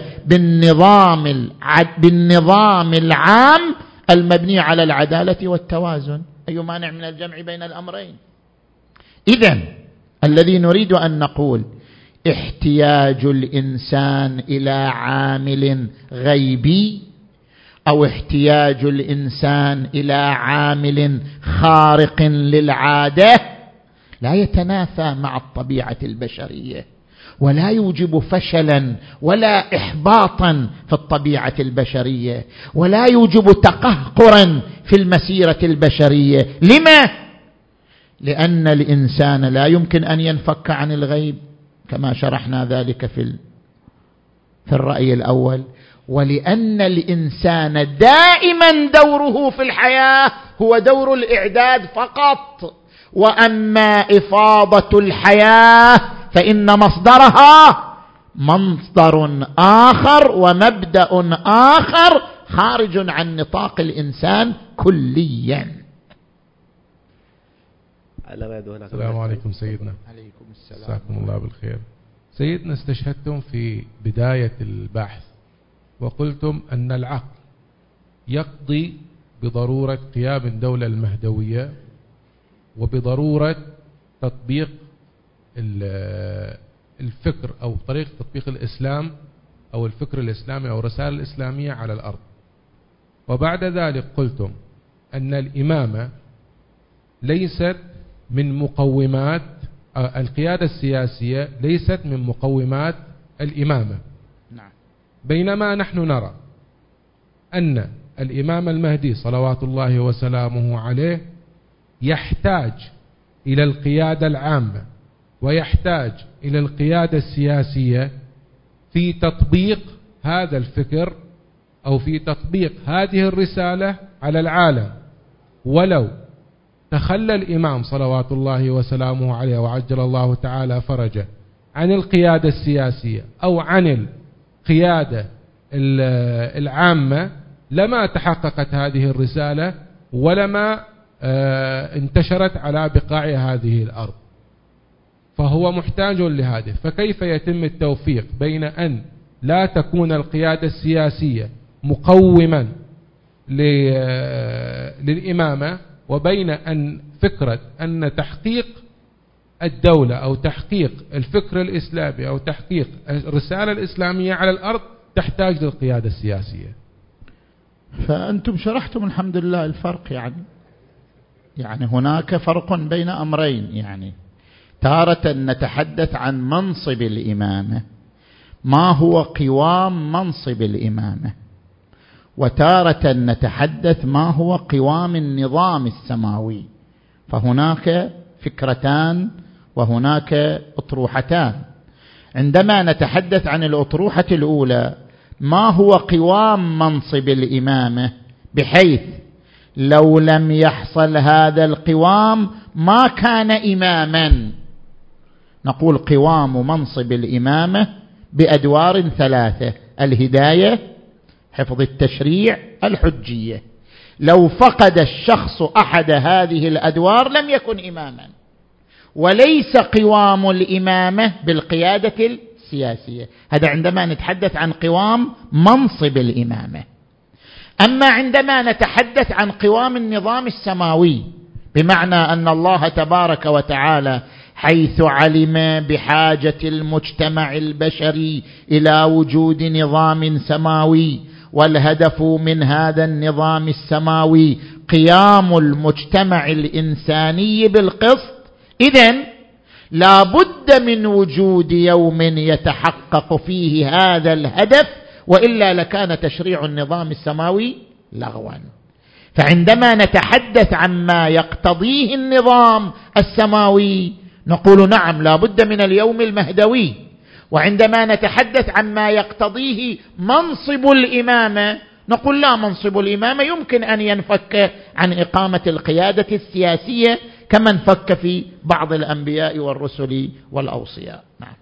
بالنظام العام المبني على العدالة والتوازن. أي مانع من الجمع بين الأمرين؟ إذن الذي نريد أن نقول احتياج الإنسان إلى عامل غيبي أو احتياج الإنسان إلى عامل خارق للعادة لا يتنافى مع الطبيعة البشرية، ولا يوجب فشلا ولا إحباطا في الطبيعة البشرية، ولا يوجب تقهقرا في المسيرة البشرية. لما؟ لأن الإنسان لا يمكن أن ينفك عن الغيب كما شرحنا ذلك في الرأي الأول، ولأن الإنسان دائما دوره في الحياة هو دور الإعداد فقط، وأما إفاضة الحياة فإن مصدرها مصدر آخر ومبدأ آخر خارج عن نطاق الإنسان كليا. السلام عليكم سيدنا. عليكم السلام. جزاكم الله بالخير. سيدنا، استشهدتم في بداية البحث وقلتم أن العقل يقضي بضرورة قيام الدولة المهدوية وبضرورة تطبيق الفكر أو طريقة تطبيق الإسلام أو الفكر الإسلامي أو الرسالة الإسلامية على الأرض. وبعد ذلك قلتم أن الإمامة ليست من مقومات القيادة السياسية، ليست من مقومات الإمامة. نعم. بينما نحن نرى أن الإمام المهدي صلوات الله وسلامه عليه يحتاج إلى القيادة العامة ويحتاج إلى القيادة السياسية في تطبيق هذا الفكر أو في تطبيق هذه الرسالة على العالم. ولو تخلى الإمام صلوات الله وسلامه عليه وعجل الله تعالى فرجه عن القيادة السياسية أو عن القيادة العامة لما تحققت هذه الرسالة ولما انتشرت على بقاع هذه الأرض. فهو محتاج لهذا. فكيف يتم التوفيق بين أن لا تكون القيادة السياسية مقوما للإمامة وبين أن فكرة أن تحقيق الدولة أو تحقيق الفكر الإسلامي أو تحقيق الرسالة الإسلامية على الأرض تحتاج للقيادة السياسية؟ فأنتم شرحتم الحمد لله الفرق. يعني هناك فرق بين أمرين. يعني تارة نتحدث عن منصب الإمامة، ما هو قوام منصب الإمامة، وتارة نتحدث ما هو قوام النظام السماوي. فهناك فكرتان وهناك أطروحتان. عندما نتحدث عن الأطروحة الأولى، ما هو قوام منصب الإمامة، بحيث لو لم يحصل هذا القوام ما كان إماما. نقول قوام منصب الإمامة بأدوار ثلاثة: الهداية، حفظ التشريع، الحجية. لو فقد الشخص أحد هذه الأدوار لم يكن إماما. وليس قوام الإمامة بالقيادة السياسية. هذا عندما نتحدث عن قوام منصب الإمامة. أما عندما نتحدث عن قوام النظام السماوي، بمعنى أن الله تبارك وتعالى حيث علم بحاجة المجتمع البشري إلى وجود نظام سماوي، والهدف من هذا النظام السماوي قيام المجتمع الإنساني بالقسط، إذن لا بد من وجود يوم يتحقق فيه هذا الهدف، وإلا لكان تشريع النظام السماوي لغوا. فعندما نتحدث عما يقتضيه النظام السماوي نقول نعم لا بد من اليوم المهدوي. وعندما نتحدث عما يقتضيه منصب الإمامة نقول لا، منصب الإمامة يمكن أن ينفك عن إقامة القيادة السياسية كما انفك في بعض الأنبياء والرسل والأوصياء. نعم.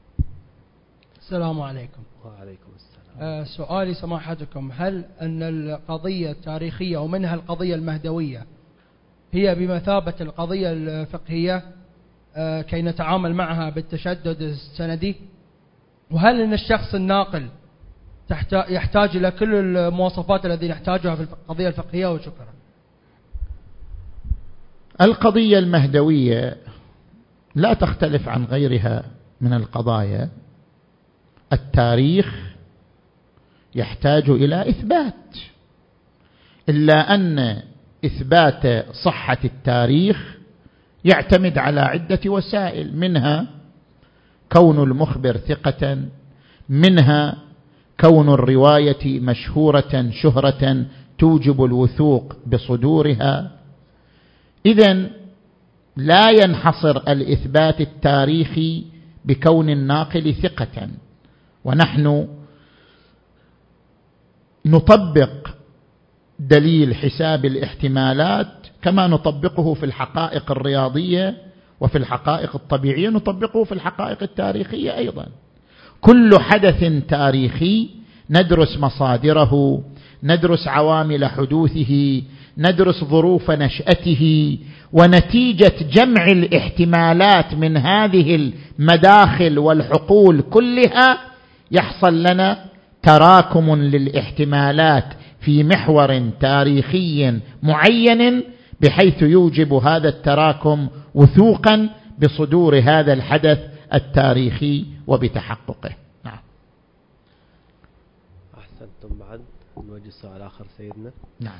السلام عليكم. وعليكم السلام. سؤالي سماحتكم، هل أن القضية التاريخية ومنها القضية المهدوية هي بمثابة القضية الفقهية كي نتعامل معها بالتشدد السندي؟ وهل أن الشخص الناقل يحتاج إلى كل المواصفات التي نحتاجها في القضية الفقهية؟ وشكرا. القضية المهدوية لا تختلف عن غيرها من القضايا. التاريخ يحتاج إلى إثبات، إلا أن إثبات صحة التاريخ يعتمد على عدة وسائل، منها كون المخبر ثقة، منها كون الرواية مشهورة شهرة توجب الوثوق بصدورها. إذن لا ينحصر الإثبات التاريخي بكون الناقل ثقة، ونحن نطبق دليل حساب الاحتمالات كما نطبقه في الحقائق الرياضية وفي الحقائق الطبيعية، نطبقه في الحقائق التاريخية أيضا. كل حدث تاريخي ندرس مصادره، ندرس عوامل حدوثه، ندرس ظروف نشأته، ونتيجة جمع الاحتمالات من هذه المداخل والحقول كلها يحصل لنا تراكم للاحتمالات في محور تاريخي معين، بحيث يوجب هذا التراكم وثوقا بصدور هذا الحدث التاريخي وبتحققه. نعم. أحسنتم. بعد نوجه سؤال آخر سيدنا. نعم.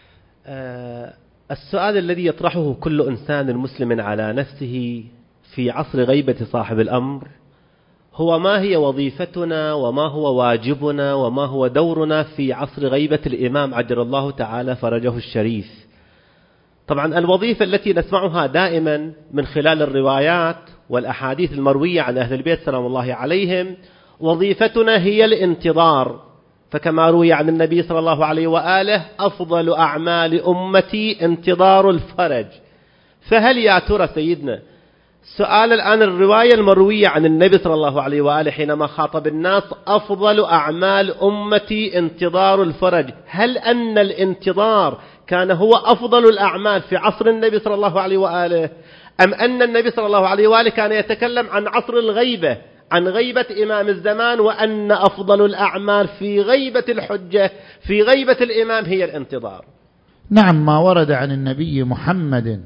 السؤال الذي يطرحه كل إنسان مسلم على نفسه في عصر غيبة صاحب الأمر هو: ما هي وظيفتنا، وما هو واجبنا، وما هو دورنا في عصر غيبة الإمام عجل الله تعالى فرجه الشريف؟ طبعا الوظيفة التي نسمعها دائما من خلال الروايات والأحاديث المروية عن أهل البيت سلام الله عليهم، وظيفتنا هي الانتظار. فكما روي عن النبي صلى الله عليه وآله: أفضل أعمال أمتي انتظار الفرج. فهل يا ترى سيدنا، سؤال الآن الرواية المروية عن النبي صلى الله عليه وآله حينما خاطب الناس: أفضل أعمال أمتي انتظار الفرج، هل أن الانتظار كان هو أفضل الأعمال في عصر النبي صلى الله عليه وآله، أم أن النبي صلى الله عليه وآله كان يتكلم عن عصر الغيبة، عن غيبة إمام الزمان، وأن أفضل الأعمال في غيبة الحجة، في غيبة الإمام، هي الانتظار؟ نعم، ما ورد عن النبي محمد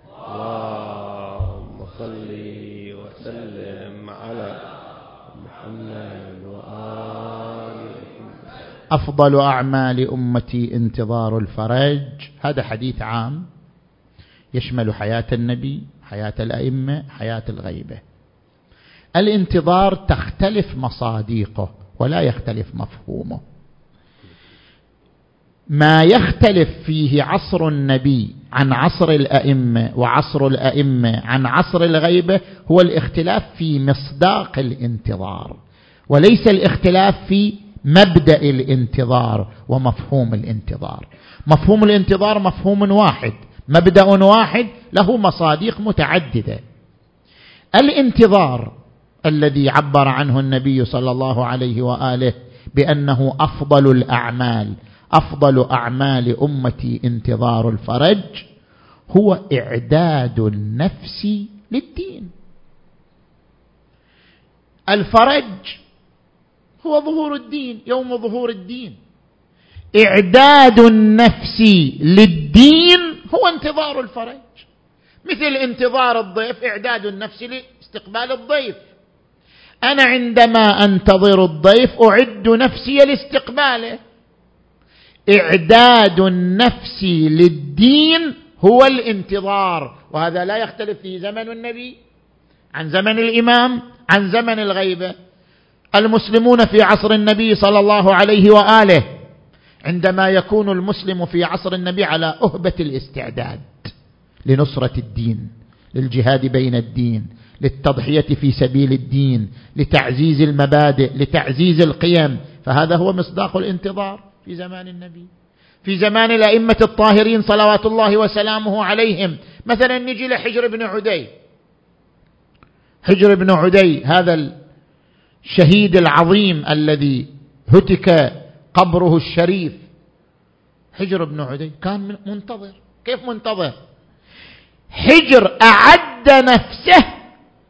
اللهم صل وسلم على محمد وآله: أفضل أعمال أمتي انتظار الفرج. هذا حديث عام يشمل حياة النبي، حياة الأئمة، حياة الغيبة. الانتظار تختلف مصادقه ولا يختلف مفهومه. ما يختلف فيه عصر النبي عن عصر الأئمة، وعصر الأئمة عن عصر الغيبة، هو الاختلاف في مصداق الانتظار، وليس الاختلاف في مبدأ الانتظار ومفهوم الانتظار. مفهوم الانتظار مفهوم واحد، مبدأ واحد، له مصادق متعددة. الانتظار الذي عبر عنه النبي صلى الله عليه وآله بأنه أفضل الأعمال، أفضل أعمال أمتي انتظار الفرج، هو إعداد النفس للدين. الفرج هو ظهور الدين، يوم ظهور الدين. إعداد النفس للدين هو انتظار الفرج، مثل انتظار الضيف إعداد النفس لاستقبال الضيف. أنا عندما أنتظر الضيف أعد نفسي لاستقباله. إعداد النفس للدين هو الانتظار، وهذا لا يختلف في زمن النبي عن زمن الإمام عن زمن الغيبة. المسلمون في عصر النبي صلى الله عليه وآله، عندما يكون المسلم في عصر النبي على أهبة الاستعداد لنصرة الدين، للجهاد بين الدين، للتضحية في سبيل الدين، لتعزيز المبادئ، لتعزيز القيم، فهذا هو مصداق الانتظار في زمان النبي. في زمان الأئمة الطاهرين صلوات الله وسلامه عليهم، مثلا نجي لحجر بن عدي. حجر بن عدي هذا الشهيد العظيم الذي هتك قبره الشريف، حجر بن عدي كان منتظر. كيف منتظر؟ حجر أعد نفسه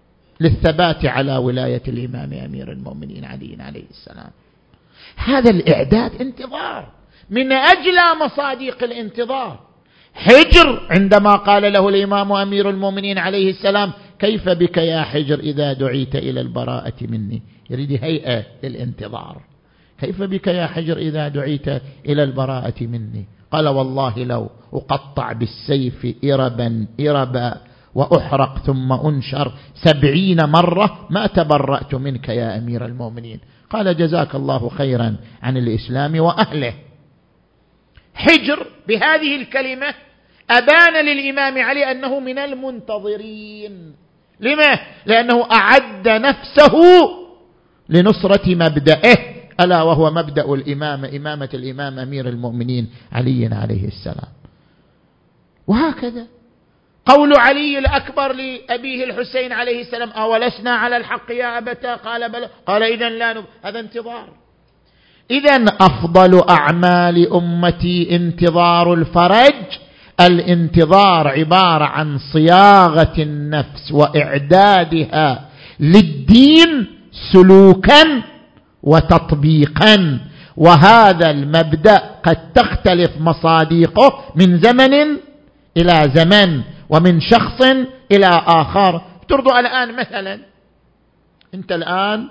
للثبات على ولاية الإمام أمير المؤمنين علي عليه السلام. هذا الإعداد انتظار من أجل مصادق الانتظار. حجر عندما قال له الإمام أمير المؤمنين عليه السلام: كيف بك يا حجر إذا دعيت إلى البراءة مني؟ يريد هيئة للانتظار. كيف بك يا حجر إذا دعيت إلى البراءة مني؟ قال: والله لو أقطع بالسيف إربا إربا وأحرق ثم أنشر 70 مرة ما تبرأت منك يا أمير المؤمنين. قال: جزاك الله خيرا عن الإسلام وأهله. حجر بهذه الكلمة أبان للإمام علي أنه من المنتظرين. لما؟ لأنه أعد نفسه لنصرة مبدأه، ألا وهو مبدأ إمامة الإمام أمير المؤمنين علي عليه السلام. وهكذا قول علي الأكبر لأبيه الحسين عليه السلام: أولسنا على الحق يا أبتا؟ قال: بلى. قال: إذن لا هذا انتظار. إذن أفضل أعمال أمتي انتظار الفرج. الانتظار عبارة عن صياغة النفس وإعدادها للدين سلوكا وتطبيقا، وهذا المبدأ قد تختلف مصادقه من زمن إلى زمن ومن شخص إلى آخر. ترضوا الآن مثلا أنت الآن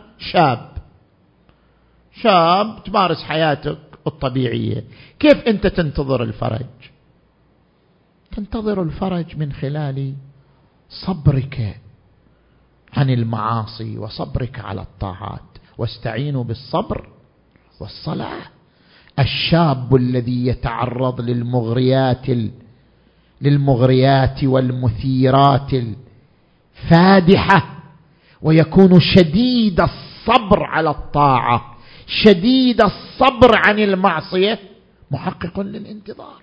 شاب تمارس حياتك الطبيعية، كيف أنت تنتظر الفرج؟ تنتظر الفرج من خلال صبرك عن المعاصي وصبرك على الطاعات. واستعينوا بالصبر والصلاة. الشاب الذي يتعرض للمغريات والمثيرات الفادحة ويكون شديد الصبر على الطاعة، شديد الصبر عن المعصية، محقق للانتظار.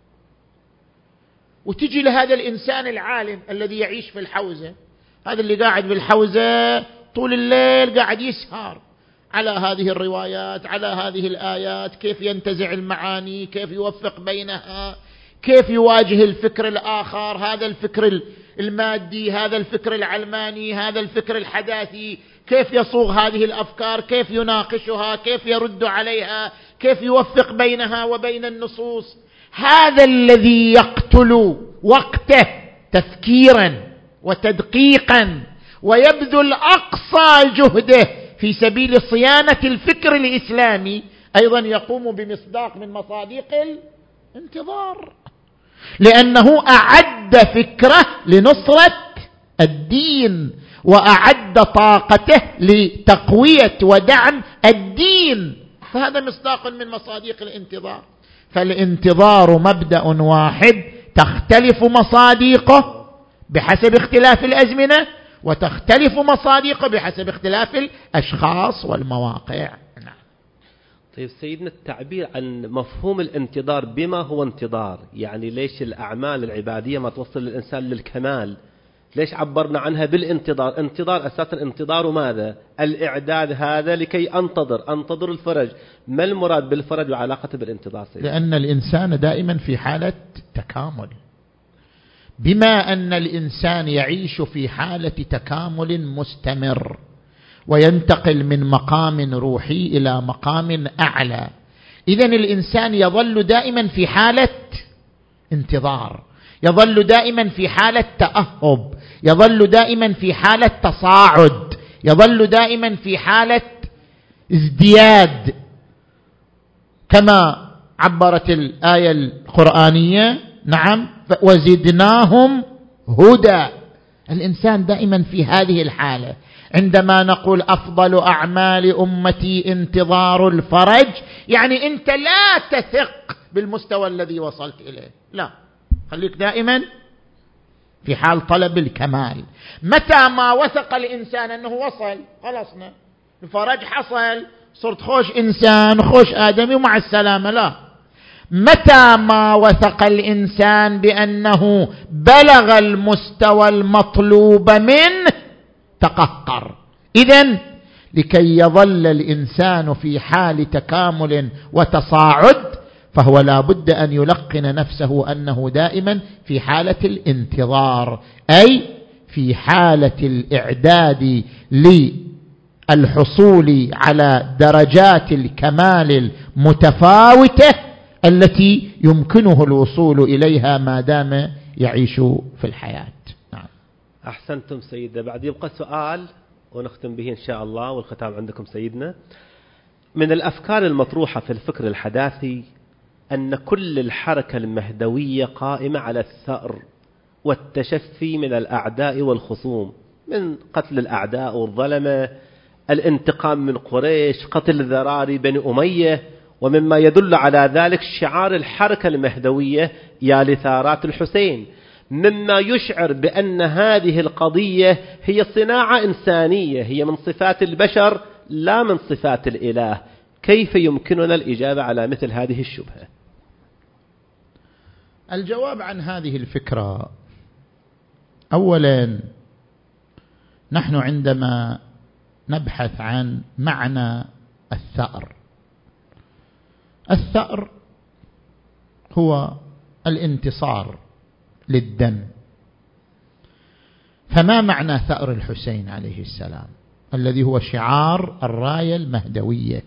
وتجي لهذا الإنسان العالم الذي يعيش في الحوزة، هذا اللي قاعد بالحوزة طول الليل قاعد يسهر على هذه الروايات، على هذه الآيات، كيف ينتزع المعاني، كيف يوفق بينها، كيف يواجه الفكر الآخر، هذا الفكر المادي، هذا الفكر العلماني، هذا الفكر الحداثي، كيف يصوغ هذه الأفكار، كيف يناقشها، كيف يرد عليها، كيف يوفق بينها وبين النصوص. هذا الذي يقتل وقته تفكيرا وتدقيقا ويبذل أقصى جهده في سبيل صيانة الفكر الإسلامي، أيضا يقوم بمصداق من مصادق الانتظار، لأنه أعد فكره لنصرة الدين وأعد طاقته لتقوية ودعم الدين، فهذا مصداق من مصادق الانتظار. فالانتظار مبدأ واحد تختلف مصادقه بحسب اختلاف الأزمنة، وتختلف مصادقه بحسب اختلاف الأشخاص والمواقع. طيب سيدنا، التعبير عن مفهوم الانتظار بما هو انتظار، يعني ليش الأعمال العبادية ما توصل الإنسان للكمال؟ ليش عبرنا عنها بالانتظار؟ انتظار أساسا انتظار ماذا؟ الإعداد هذا لكي أنتظر الفرج. ما المراد بالفرج وعلاقته بالانتظار سيدنا؟ لأن الإنسان دائما في حالة تكامل، بما أن الإنسان يعيش في حالة تكامل مستمر وينتقل من مقام روحي إلى مقام أعلى، إذن الإنسان يظل دائما في حالة انتظار، يظل دائما في حالة تأهب، يظل دائما في حالة تصاعد، يظل دائما في حالة ازدياد، كما عبرت الآية القرآنية: نعم وزدناهم هدى. الإنسان دائما في هذه الحالة. عندما نقول أفضل أعمال أمتي انتظار الفرج، يعني أنت لا تثق بالمستوى الذي وصلت إليه، لا، خليك دائما في حال طلب الكمال. متى ما وثق الإنسان أنه وصل، خلصنا الفرج حصل، صرت خوش إنسان خوش آدمي ومع السلامة، لا. متى ما وثق الإنسان بأنه بلغ المستوى المطلوب منه تقهقر. إذن لكي يظل الإنسان في حال تكامل وتصاعد فهو لا بد أن يلقن نفسه أنه دائما في حالة الانتظار، أي في حالة الإعداد للحصول على درجات الكمال المتفاوتة التي يمكنه الوصول إليها ما دام يعيش في الحياة. نعم. أحسنتم سيدنا. بعد يبقى سؤال ونختم به إن شاء الله، والختام عندكم سيدنا. من الأفكار المطروحة في الفكر الحداثي أن كل الحركة المهدوية قائمة على الثأر والتشفي من الأعداء والخصوم، من قتل الأعداء والظلمة، الانتقام من قريش، قتل ذراري بني أمية، ومما يدل على ذلك شعار الحركة المهدوية يا لثارات الحسين، مما يشعر بأن هذه القضية هي صناعة إنسانية، هي من صفات البشر لا من صفات الإله. كيف يمكننا الإجابة على مثل هذه الشبهة؟ الجواب عن هذه الفكرة، أولا نحن عندما نبحث عن معنى الثأر، الثأر هو الانتصار للدم. فما معنى ثأر الحسين عليه السلام الذي هو شعار الراية المهدوية؟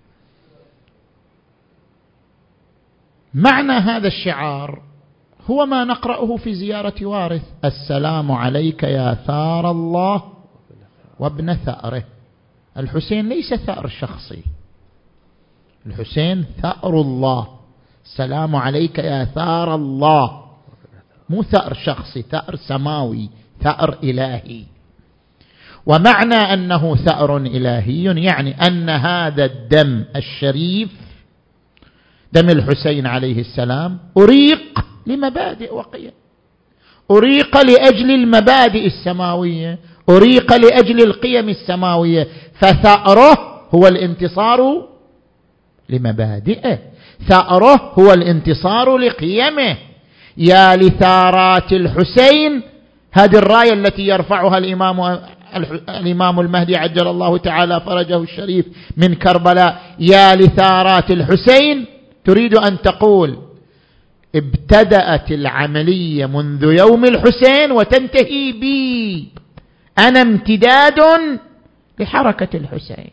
معنى هذا الشعار هو ما نقرأه في زيارة وارث: السلام عليك يا ثار الله وابن ثأره. الحسين ليس ثأر شخصي، الحسين ثأر الله. السلام عليك يا ثار الله، مو ثأر شخصي، ثأر سماوي، ثأر إلهي. ومعنى أنه ثأر إلهي يعني أن هذا الدم الشريف، دم الحسين عليه السلام، أريق لمبادئ وقيم، أريق لأجل المبادئ السماوية، أريق لأجل القيم السماوية. فثأره هو الانتصار لمبادئه، ثأره هو الانتصار لقيمه. يا لثارات الحسين، هذه الراية التي يرفعها الإمام المهدي عجل الله تعالى فرجه الشريف من كربلاء. يا لثارات الحسين تريد أن تقول ابتدأت العملية منذ يوم الحسين وتنتهي بي، أنا امتداد لحركة الحسين.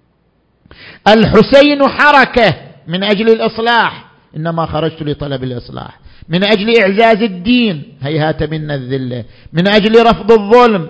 الحسين حركة من أجل الإصلاح، إنما خرجت لطلب الإصلاح، من أجل إعزاز الدين، هيهات منا الذلة، من أجل رفض الظلم،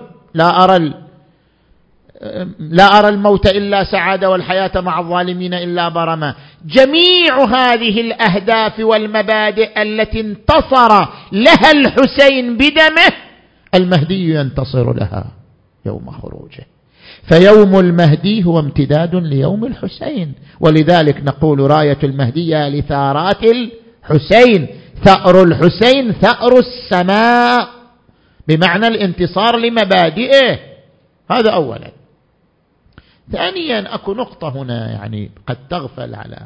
لا أرى الموت إلا سعادة والحياة مع الظالمين إلا برما. جميع هذه الأهداف والمبادئ التي انتصر لها الحسين بدمه، المهدي ينتصر لها يوم خروجه. فيوم المهدي هو امتداد ليوم الحسين، ولذلك نقول راية المهدي لثارات الحسين. ثأر الحسين ثأر السماء، بمعنى الانتصار لمبادئه. هذا أولا. ثانيا، أكو نقطة هنا يعني قد تغفل على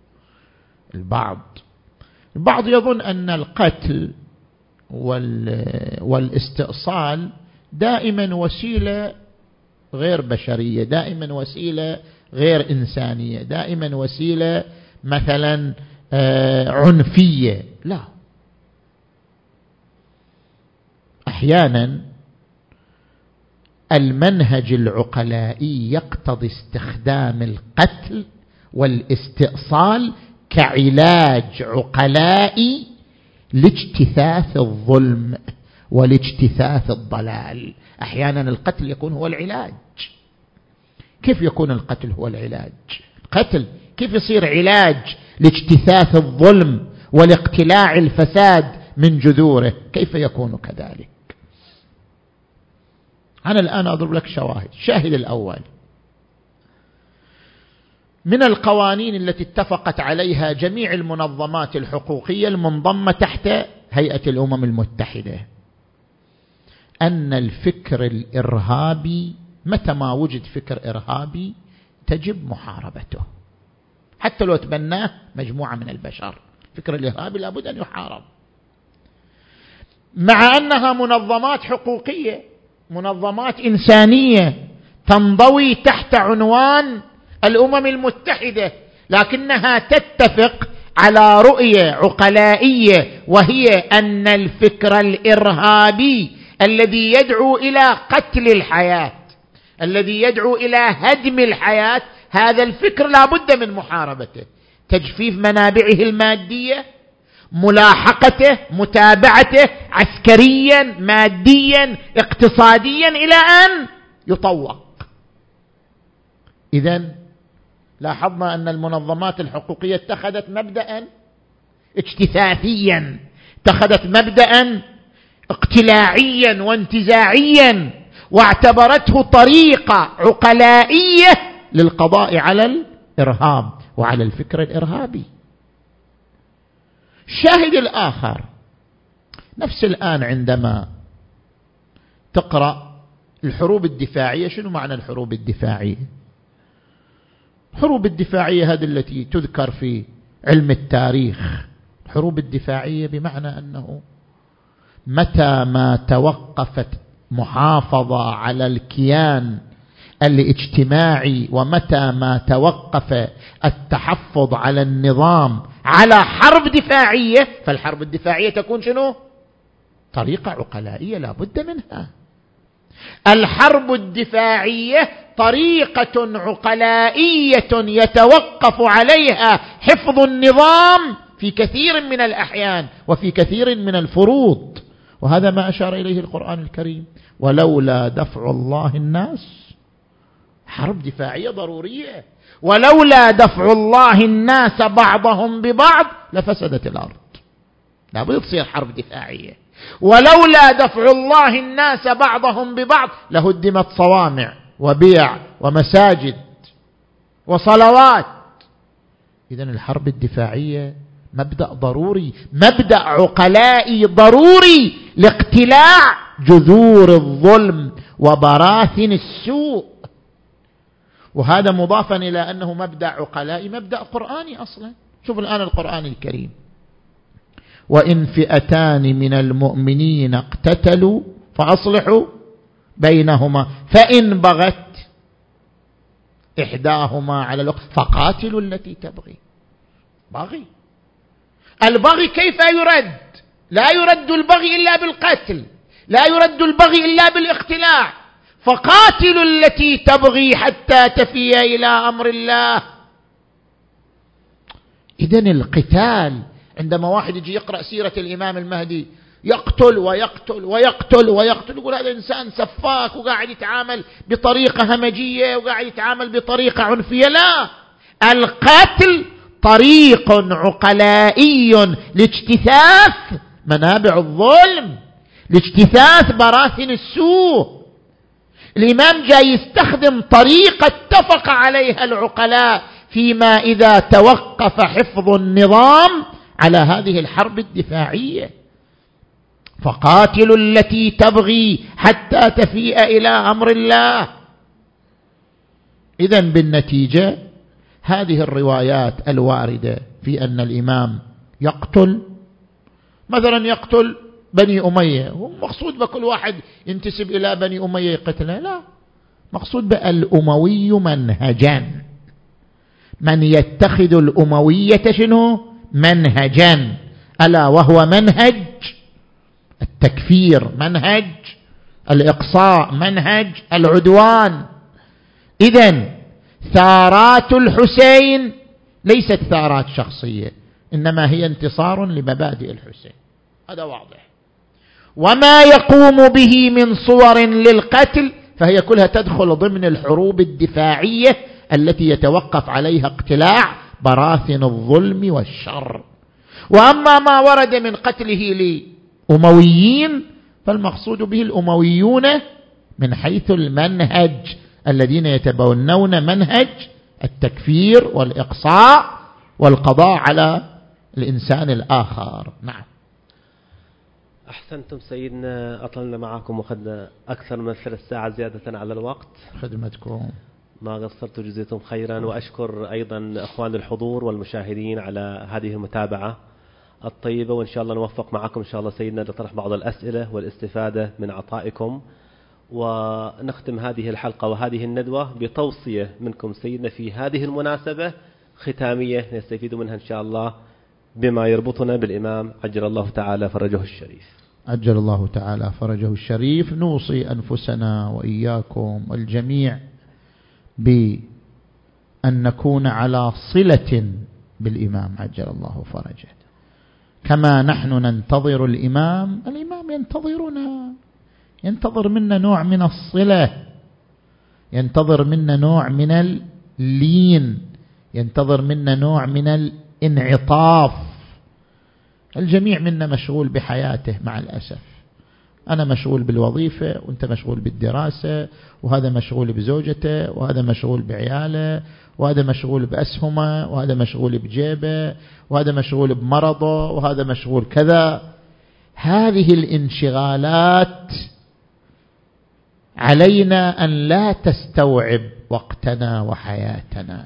البعض يظن أن القتل والاستئصال دائما وسيلة غير بشرية، دائما وسيلة غير إنسانية، دائما وسيلة مثلا عنفية. لا، أحيانا المنهج العقلائي يقتضي استخدام القتل والاستئصال كعلاج عقلائي لاجتثاث الظلم ولاجتثاث الضلال. أحيانا القتل يكون هو العلاج. كيف يكون القتل هو العلاج؟ القتل كيف يصير علاج لاجتثاث الظلم ولاقتلاع الفساد من جذوره؟ كيف يكون كذلك؟ أنا الآن أضرب لك شواهد. الشاهد الأول، من القوانين التي اتفقت عليها جميع المنظمات الحقوقية المنضمة تحت هيئة الأمم المتحدة، أن الفكر الإرهابي متى ما وجد فكر إرهابي تجب محاربته، حتى لو تبناه مجموعة من البشر. الفكر الإرهابي لابد أن يحارب، مع أنها منظمات حقوقية، منظمات إنسانية تنضوي تحت عنوان الأمم المتحدة، لكنها تتفق على رؤية عقلائية، وهي أن الفكر الإرهابي الذي يدعو إلى قتل الحياة، الذي يدعو إلى هدم الحياة، هذا الفكر لا بد من محاربته، تجفيف منابعه المادية، ملاحقته، متابعته عسكريا ماديا اقتصاديا إلى أن يطوق. إذن لاحظنا أن المنظمات الحقوقية اتخذت مبدأ اجتثاثيا، اتخذت مبدأ اقتلاعيا وانتزاعيا، واعتبرته طريقة عقلائية للقضاء على الإرهاب وعلى الفكر الإرهابي. الشاهد الآخر، نفس الآن عندما تقرأ الحروب الدفاعية، شنو معنى الحروب الدفاعية؟ الحروب الدفاعية هذه التي تذكر في علم التاريخ، الحروب الدفاعية بمعنى أنه متى ما توقفت محافظة على الكيان الاجتماعي، ومتى ما توقف التحفظ على النظام على حرب دفاعية، فالحرب الدفاعية تكون شنو؟ طريقة عقلائية لا بد منها. الحرب الدفاعية طريقة عقلائية يتوقف عليها حفظ النظام في كثير من الأحيان وفي كثير من الفروض، وهذا ما أشار إليه القرآن الكريم: ولولا دفع الله الناس. حرب دفاعية ضرورية، ولولا دفع الله الناس بعضهم ببعض لفسدت الأرض، لا بد تصير حرب دفاعية. ولولا دفع الله الناس بعضهم ببعض لهدمت صوامع وبيع ومساجد وصلوات. إذن الحرب الدفاعية مبدأ ضروري، مبدأ عقلائي ضروري لاقتلاع جذور الظلم وبراثن السوء. وهذا مضافا إلى أنه مبدأ عقلائي، مبدأ قرآني أصلا. شوف الآن القرآن الكريم: وإن فئتان من المؤمنين اقتتلوا فأصلحوا بينهما فإن بغت إحداهما على الأخرى فقاتلوا التي تبغي. باغي، البغي كيف يرد؟ لا يرد البغي إلا بالقتل، لا يرد البغي إلا بالاقتلاع. فقاتلوا التي تبغي حتى تفيء إلى أمر الله. إذن القتال، عندما واحد يجي يقرأ سيرة الإمام المهدي يقتل ويقتل ويقتل ويقتل، يقول هذا إنسان سفاك وقاعد يتعامل بطريقة همجية وقاعد يتعامل بطريقة عنفية. لا، القتل طريق عقلائي لاجتثاث منابع الظلم، لاجتثاث براثن السوء. الإمام جاي يستخدم طريقة اتفق عليها العقلاء فيما إذا توقف حفظ النظام على هذه الحرب الدفاعية: فقاتلوا التي تبغي حتى تفيء إلى أمر الله. إذن بالنتيجة هذه الروايات الواردة في أن الإمام يقتل، مثلا يقتل بني أمية، هو مقصود بكل واحد ينتسب إلى بني أمية قتله، لا، مقصود بالأموي منهجا، من يتخذ الأموية شنو؟ منهجا، ألا وهو منهج التكفير، منهج الإقصاء، منهج العدوان. إذن ثارات الحسين ليست ثارات شخصية، إنما هي انتصار لمبادئ الحسين، هذا واضح. وما يقوم به من صور للقتل فهي كلها تدخل ضمن الحروب الدفاعية التي يتوقف عليها اقتلاع براثن الظلم والشر. وأما ما ورد من قتله لأمويين فالمقصود به الأمويون من حيث المنهج، الذين يتبنون منهج التكفير والإقصاء والقضاء على الإنسان الآخر. نعم. أحسنتم سيدنا، أطلنا معكم وأخذنا أكثر من 3 ساعات زيادة على الوقت. خدمتكم، ما قصرتوا، جزيتم خيرا. وأشكر أيضا أخوان الحضور والمشاهدين على هذه المتابعة الطيبة، وإن شاء الله نوفق معكم إن شاء الله سيدنا لطرح بعض الأسئلة والاستفادة من عطائكم. ونختم هذه الحلقة وهذه الندوة بتوصية منكم سيدنا في هذه المناسبة ختامية نستفيد منها إن شاء الله بما يربطنا بالإمام عجل الله تعالى فرجه الشريف. عجل الله تعالى فرجه الشريف، نوصي أنفسنا وإياكم والجميع بأن نكون على صلة بالإمام عجل الله فرجه، كما نحن ننتظر الإمام ينتظرنا، ينتظر منا نوع من الصلة، ينتظر منا نوع من اللين، ينتظر منا نوع من الانعطاف. الجميع منا مشغول بحياته مع الأسف، أنا مشغول بالوظيفة وأنت مشغول بالدراسة، وهذا مشغول بزوجته، وهذا مشغول بعياله، وهذا مشغول بأسهمه، وهذا مشغول بجيبه، وهذا مشغول بمرضه، وهذا مشغول كذا. هذه الانشغالات علينا أن لا تستوعب وقتنا وحياتنا،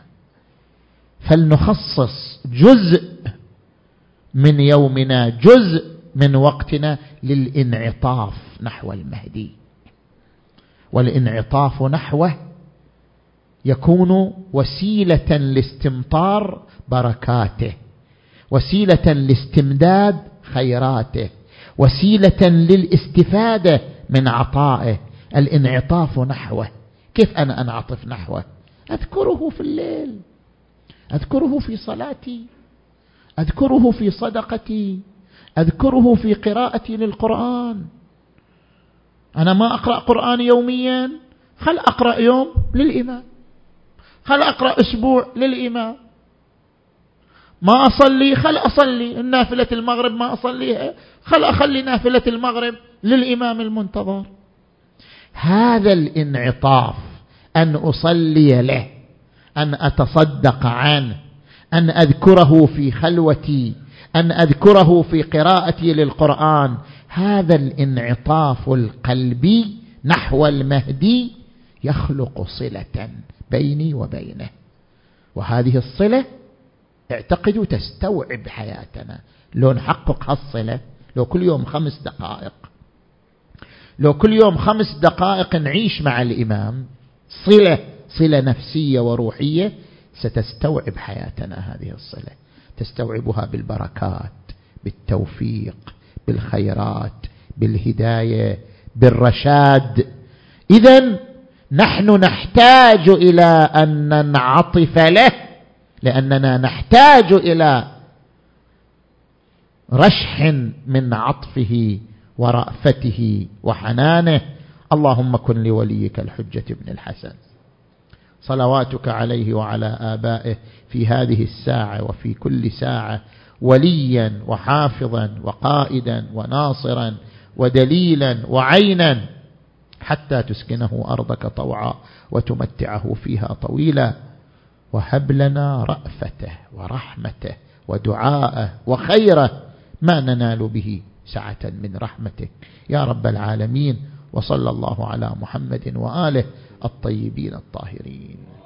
فلنخصص جزء من يومنا، جزء من وقتنا للانعطاف نحو المهدي. والانعطاف نحوه يكون وسيلة لاستمطار بركاته، وسيلة لاستمداد خيراته، وسيلة للاستفادة من عطائه. الانعطاف نحوه، كيف أنا أنعطف نحوه؟ أذكره في الليل، أذكره في صلاتي، أذكره في صدقتي، أذكره في قراءتي للقرآن. أنا ما أقرأ قرآن يوميا، خل أقرأ يوم للإمام، خل أقرأ أسبوع للإمام. ما أصلي، خل أصلي النافلة المغرب ما أصليها، خل أخلي نافلة المغرب للإمام المنتظر. هذا الانعطاف، أن أصلي له، أن أتصدق عنه، أن أذكره في خلوتي، أن أذكره في قراءتي للقرآن، هذا الانعطاف القلبي نحو المهدي يخلق صلة بيني وبينه. وهذه الصلة اعتقدوا تستوعب حياتنا. لو نحقق هالصلة، لو كل يوم 5 دقائق، لو كل يوم 5 دقائق نعيش مع الإمام صلة نفسية وروحية، ستستوعب حياتنا هذه الصلة، تستوعبها بالبركات، بالتوفيق، بالخيرات، بالهداية، بالرشاد. إذن نحن نحتاج إلى أن ننعطف له، لأننا نحتاج إلى رشح من عطفه ورأفته وحنانه. اللهم كن لوليك الحجة بن الحسن صلواتك عليه وعلى آبائه في هذه الساعة وفي كل ساعة وليا وحافظا وقائدا وناصرا ودليلا وعينا، حتى تسكنه أرضك طوعا وتمتعه فيها طويلا. وهب لنا رأفته ورحمته ودعاءه وخيره ما ننال به سعة من رحمتك يا رب العالمين. وصلى الله على محمد وآله الطيبين الطاهرين.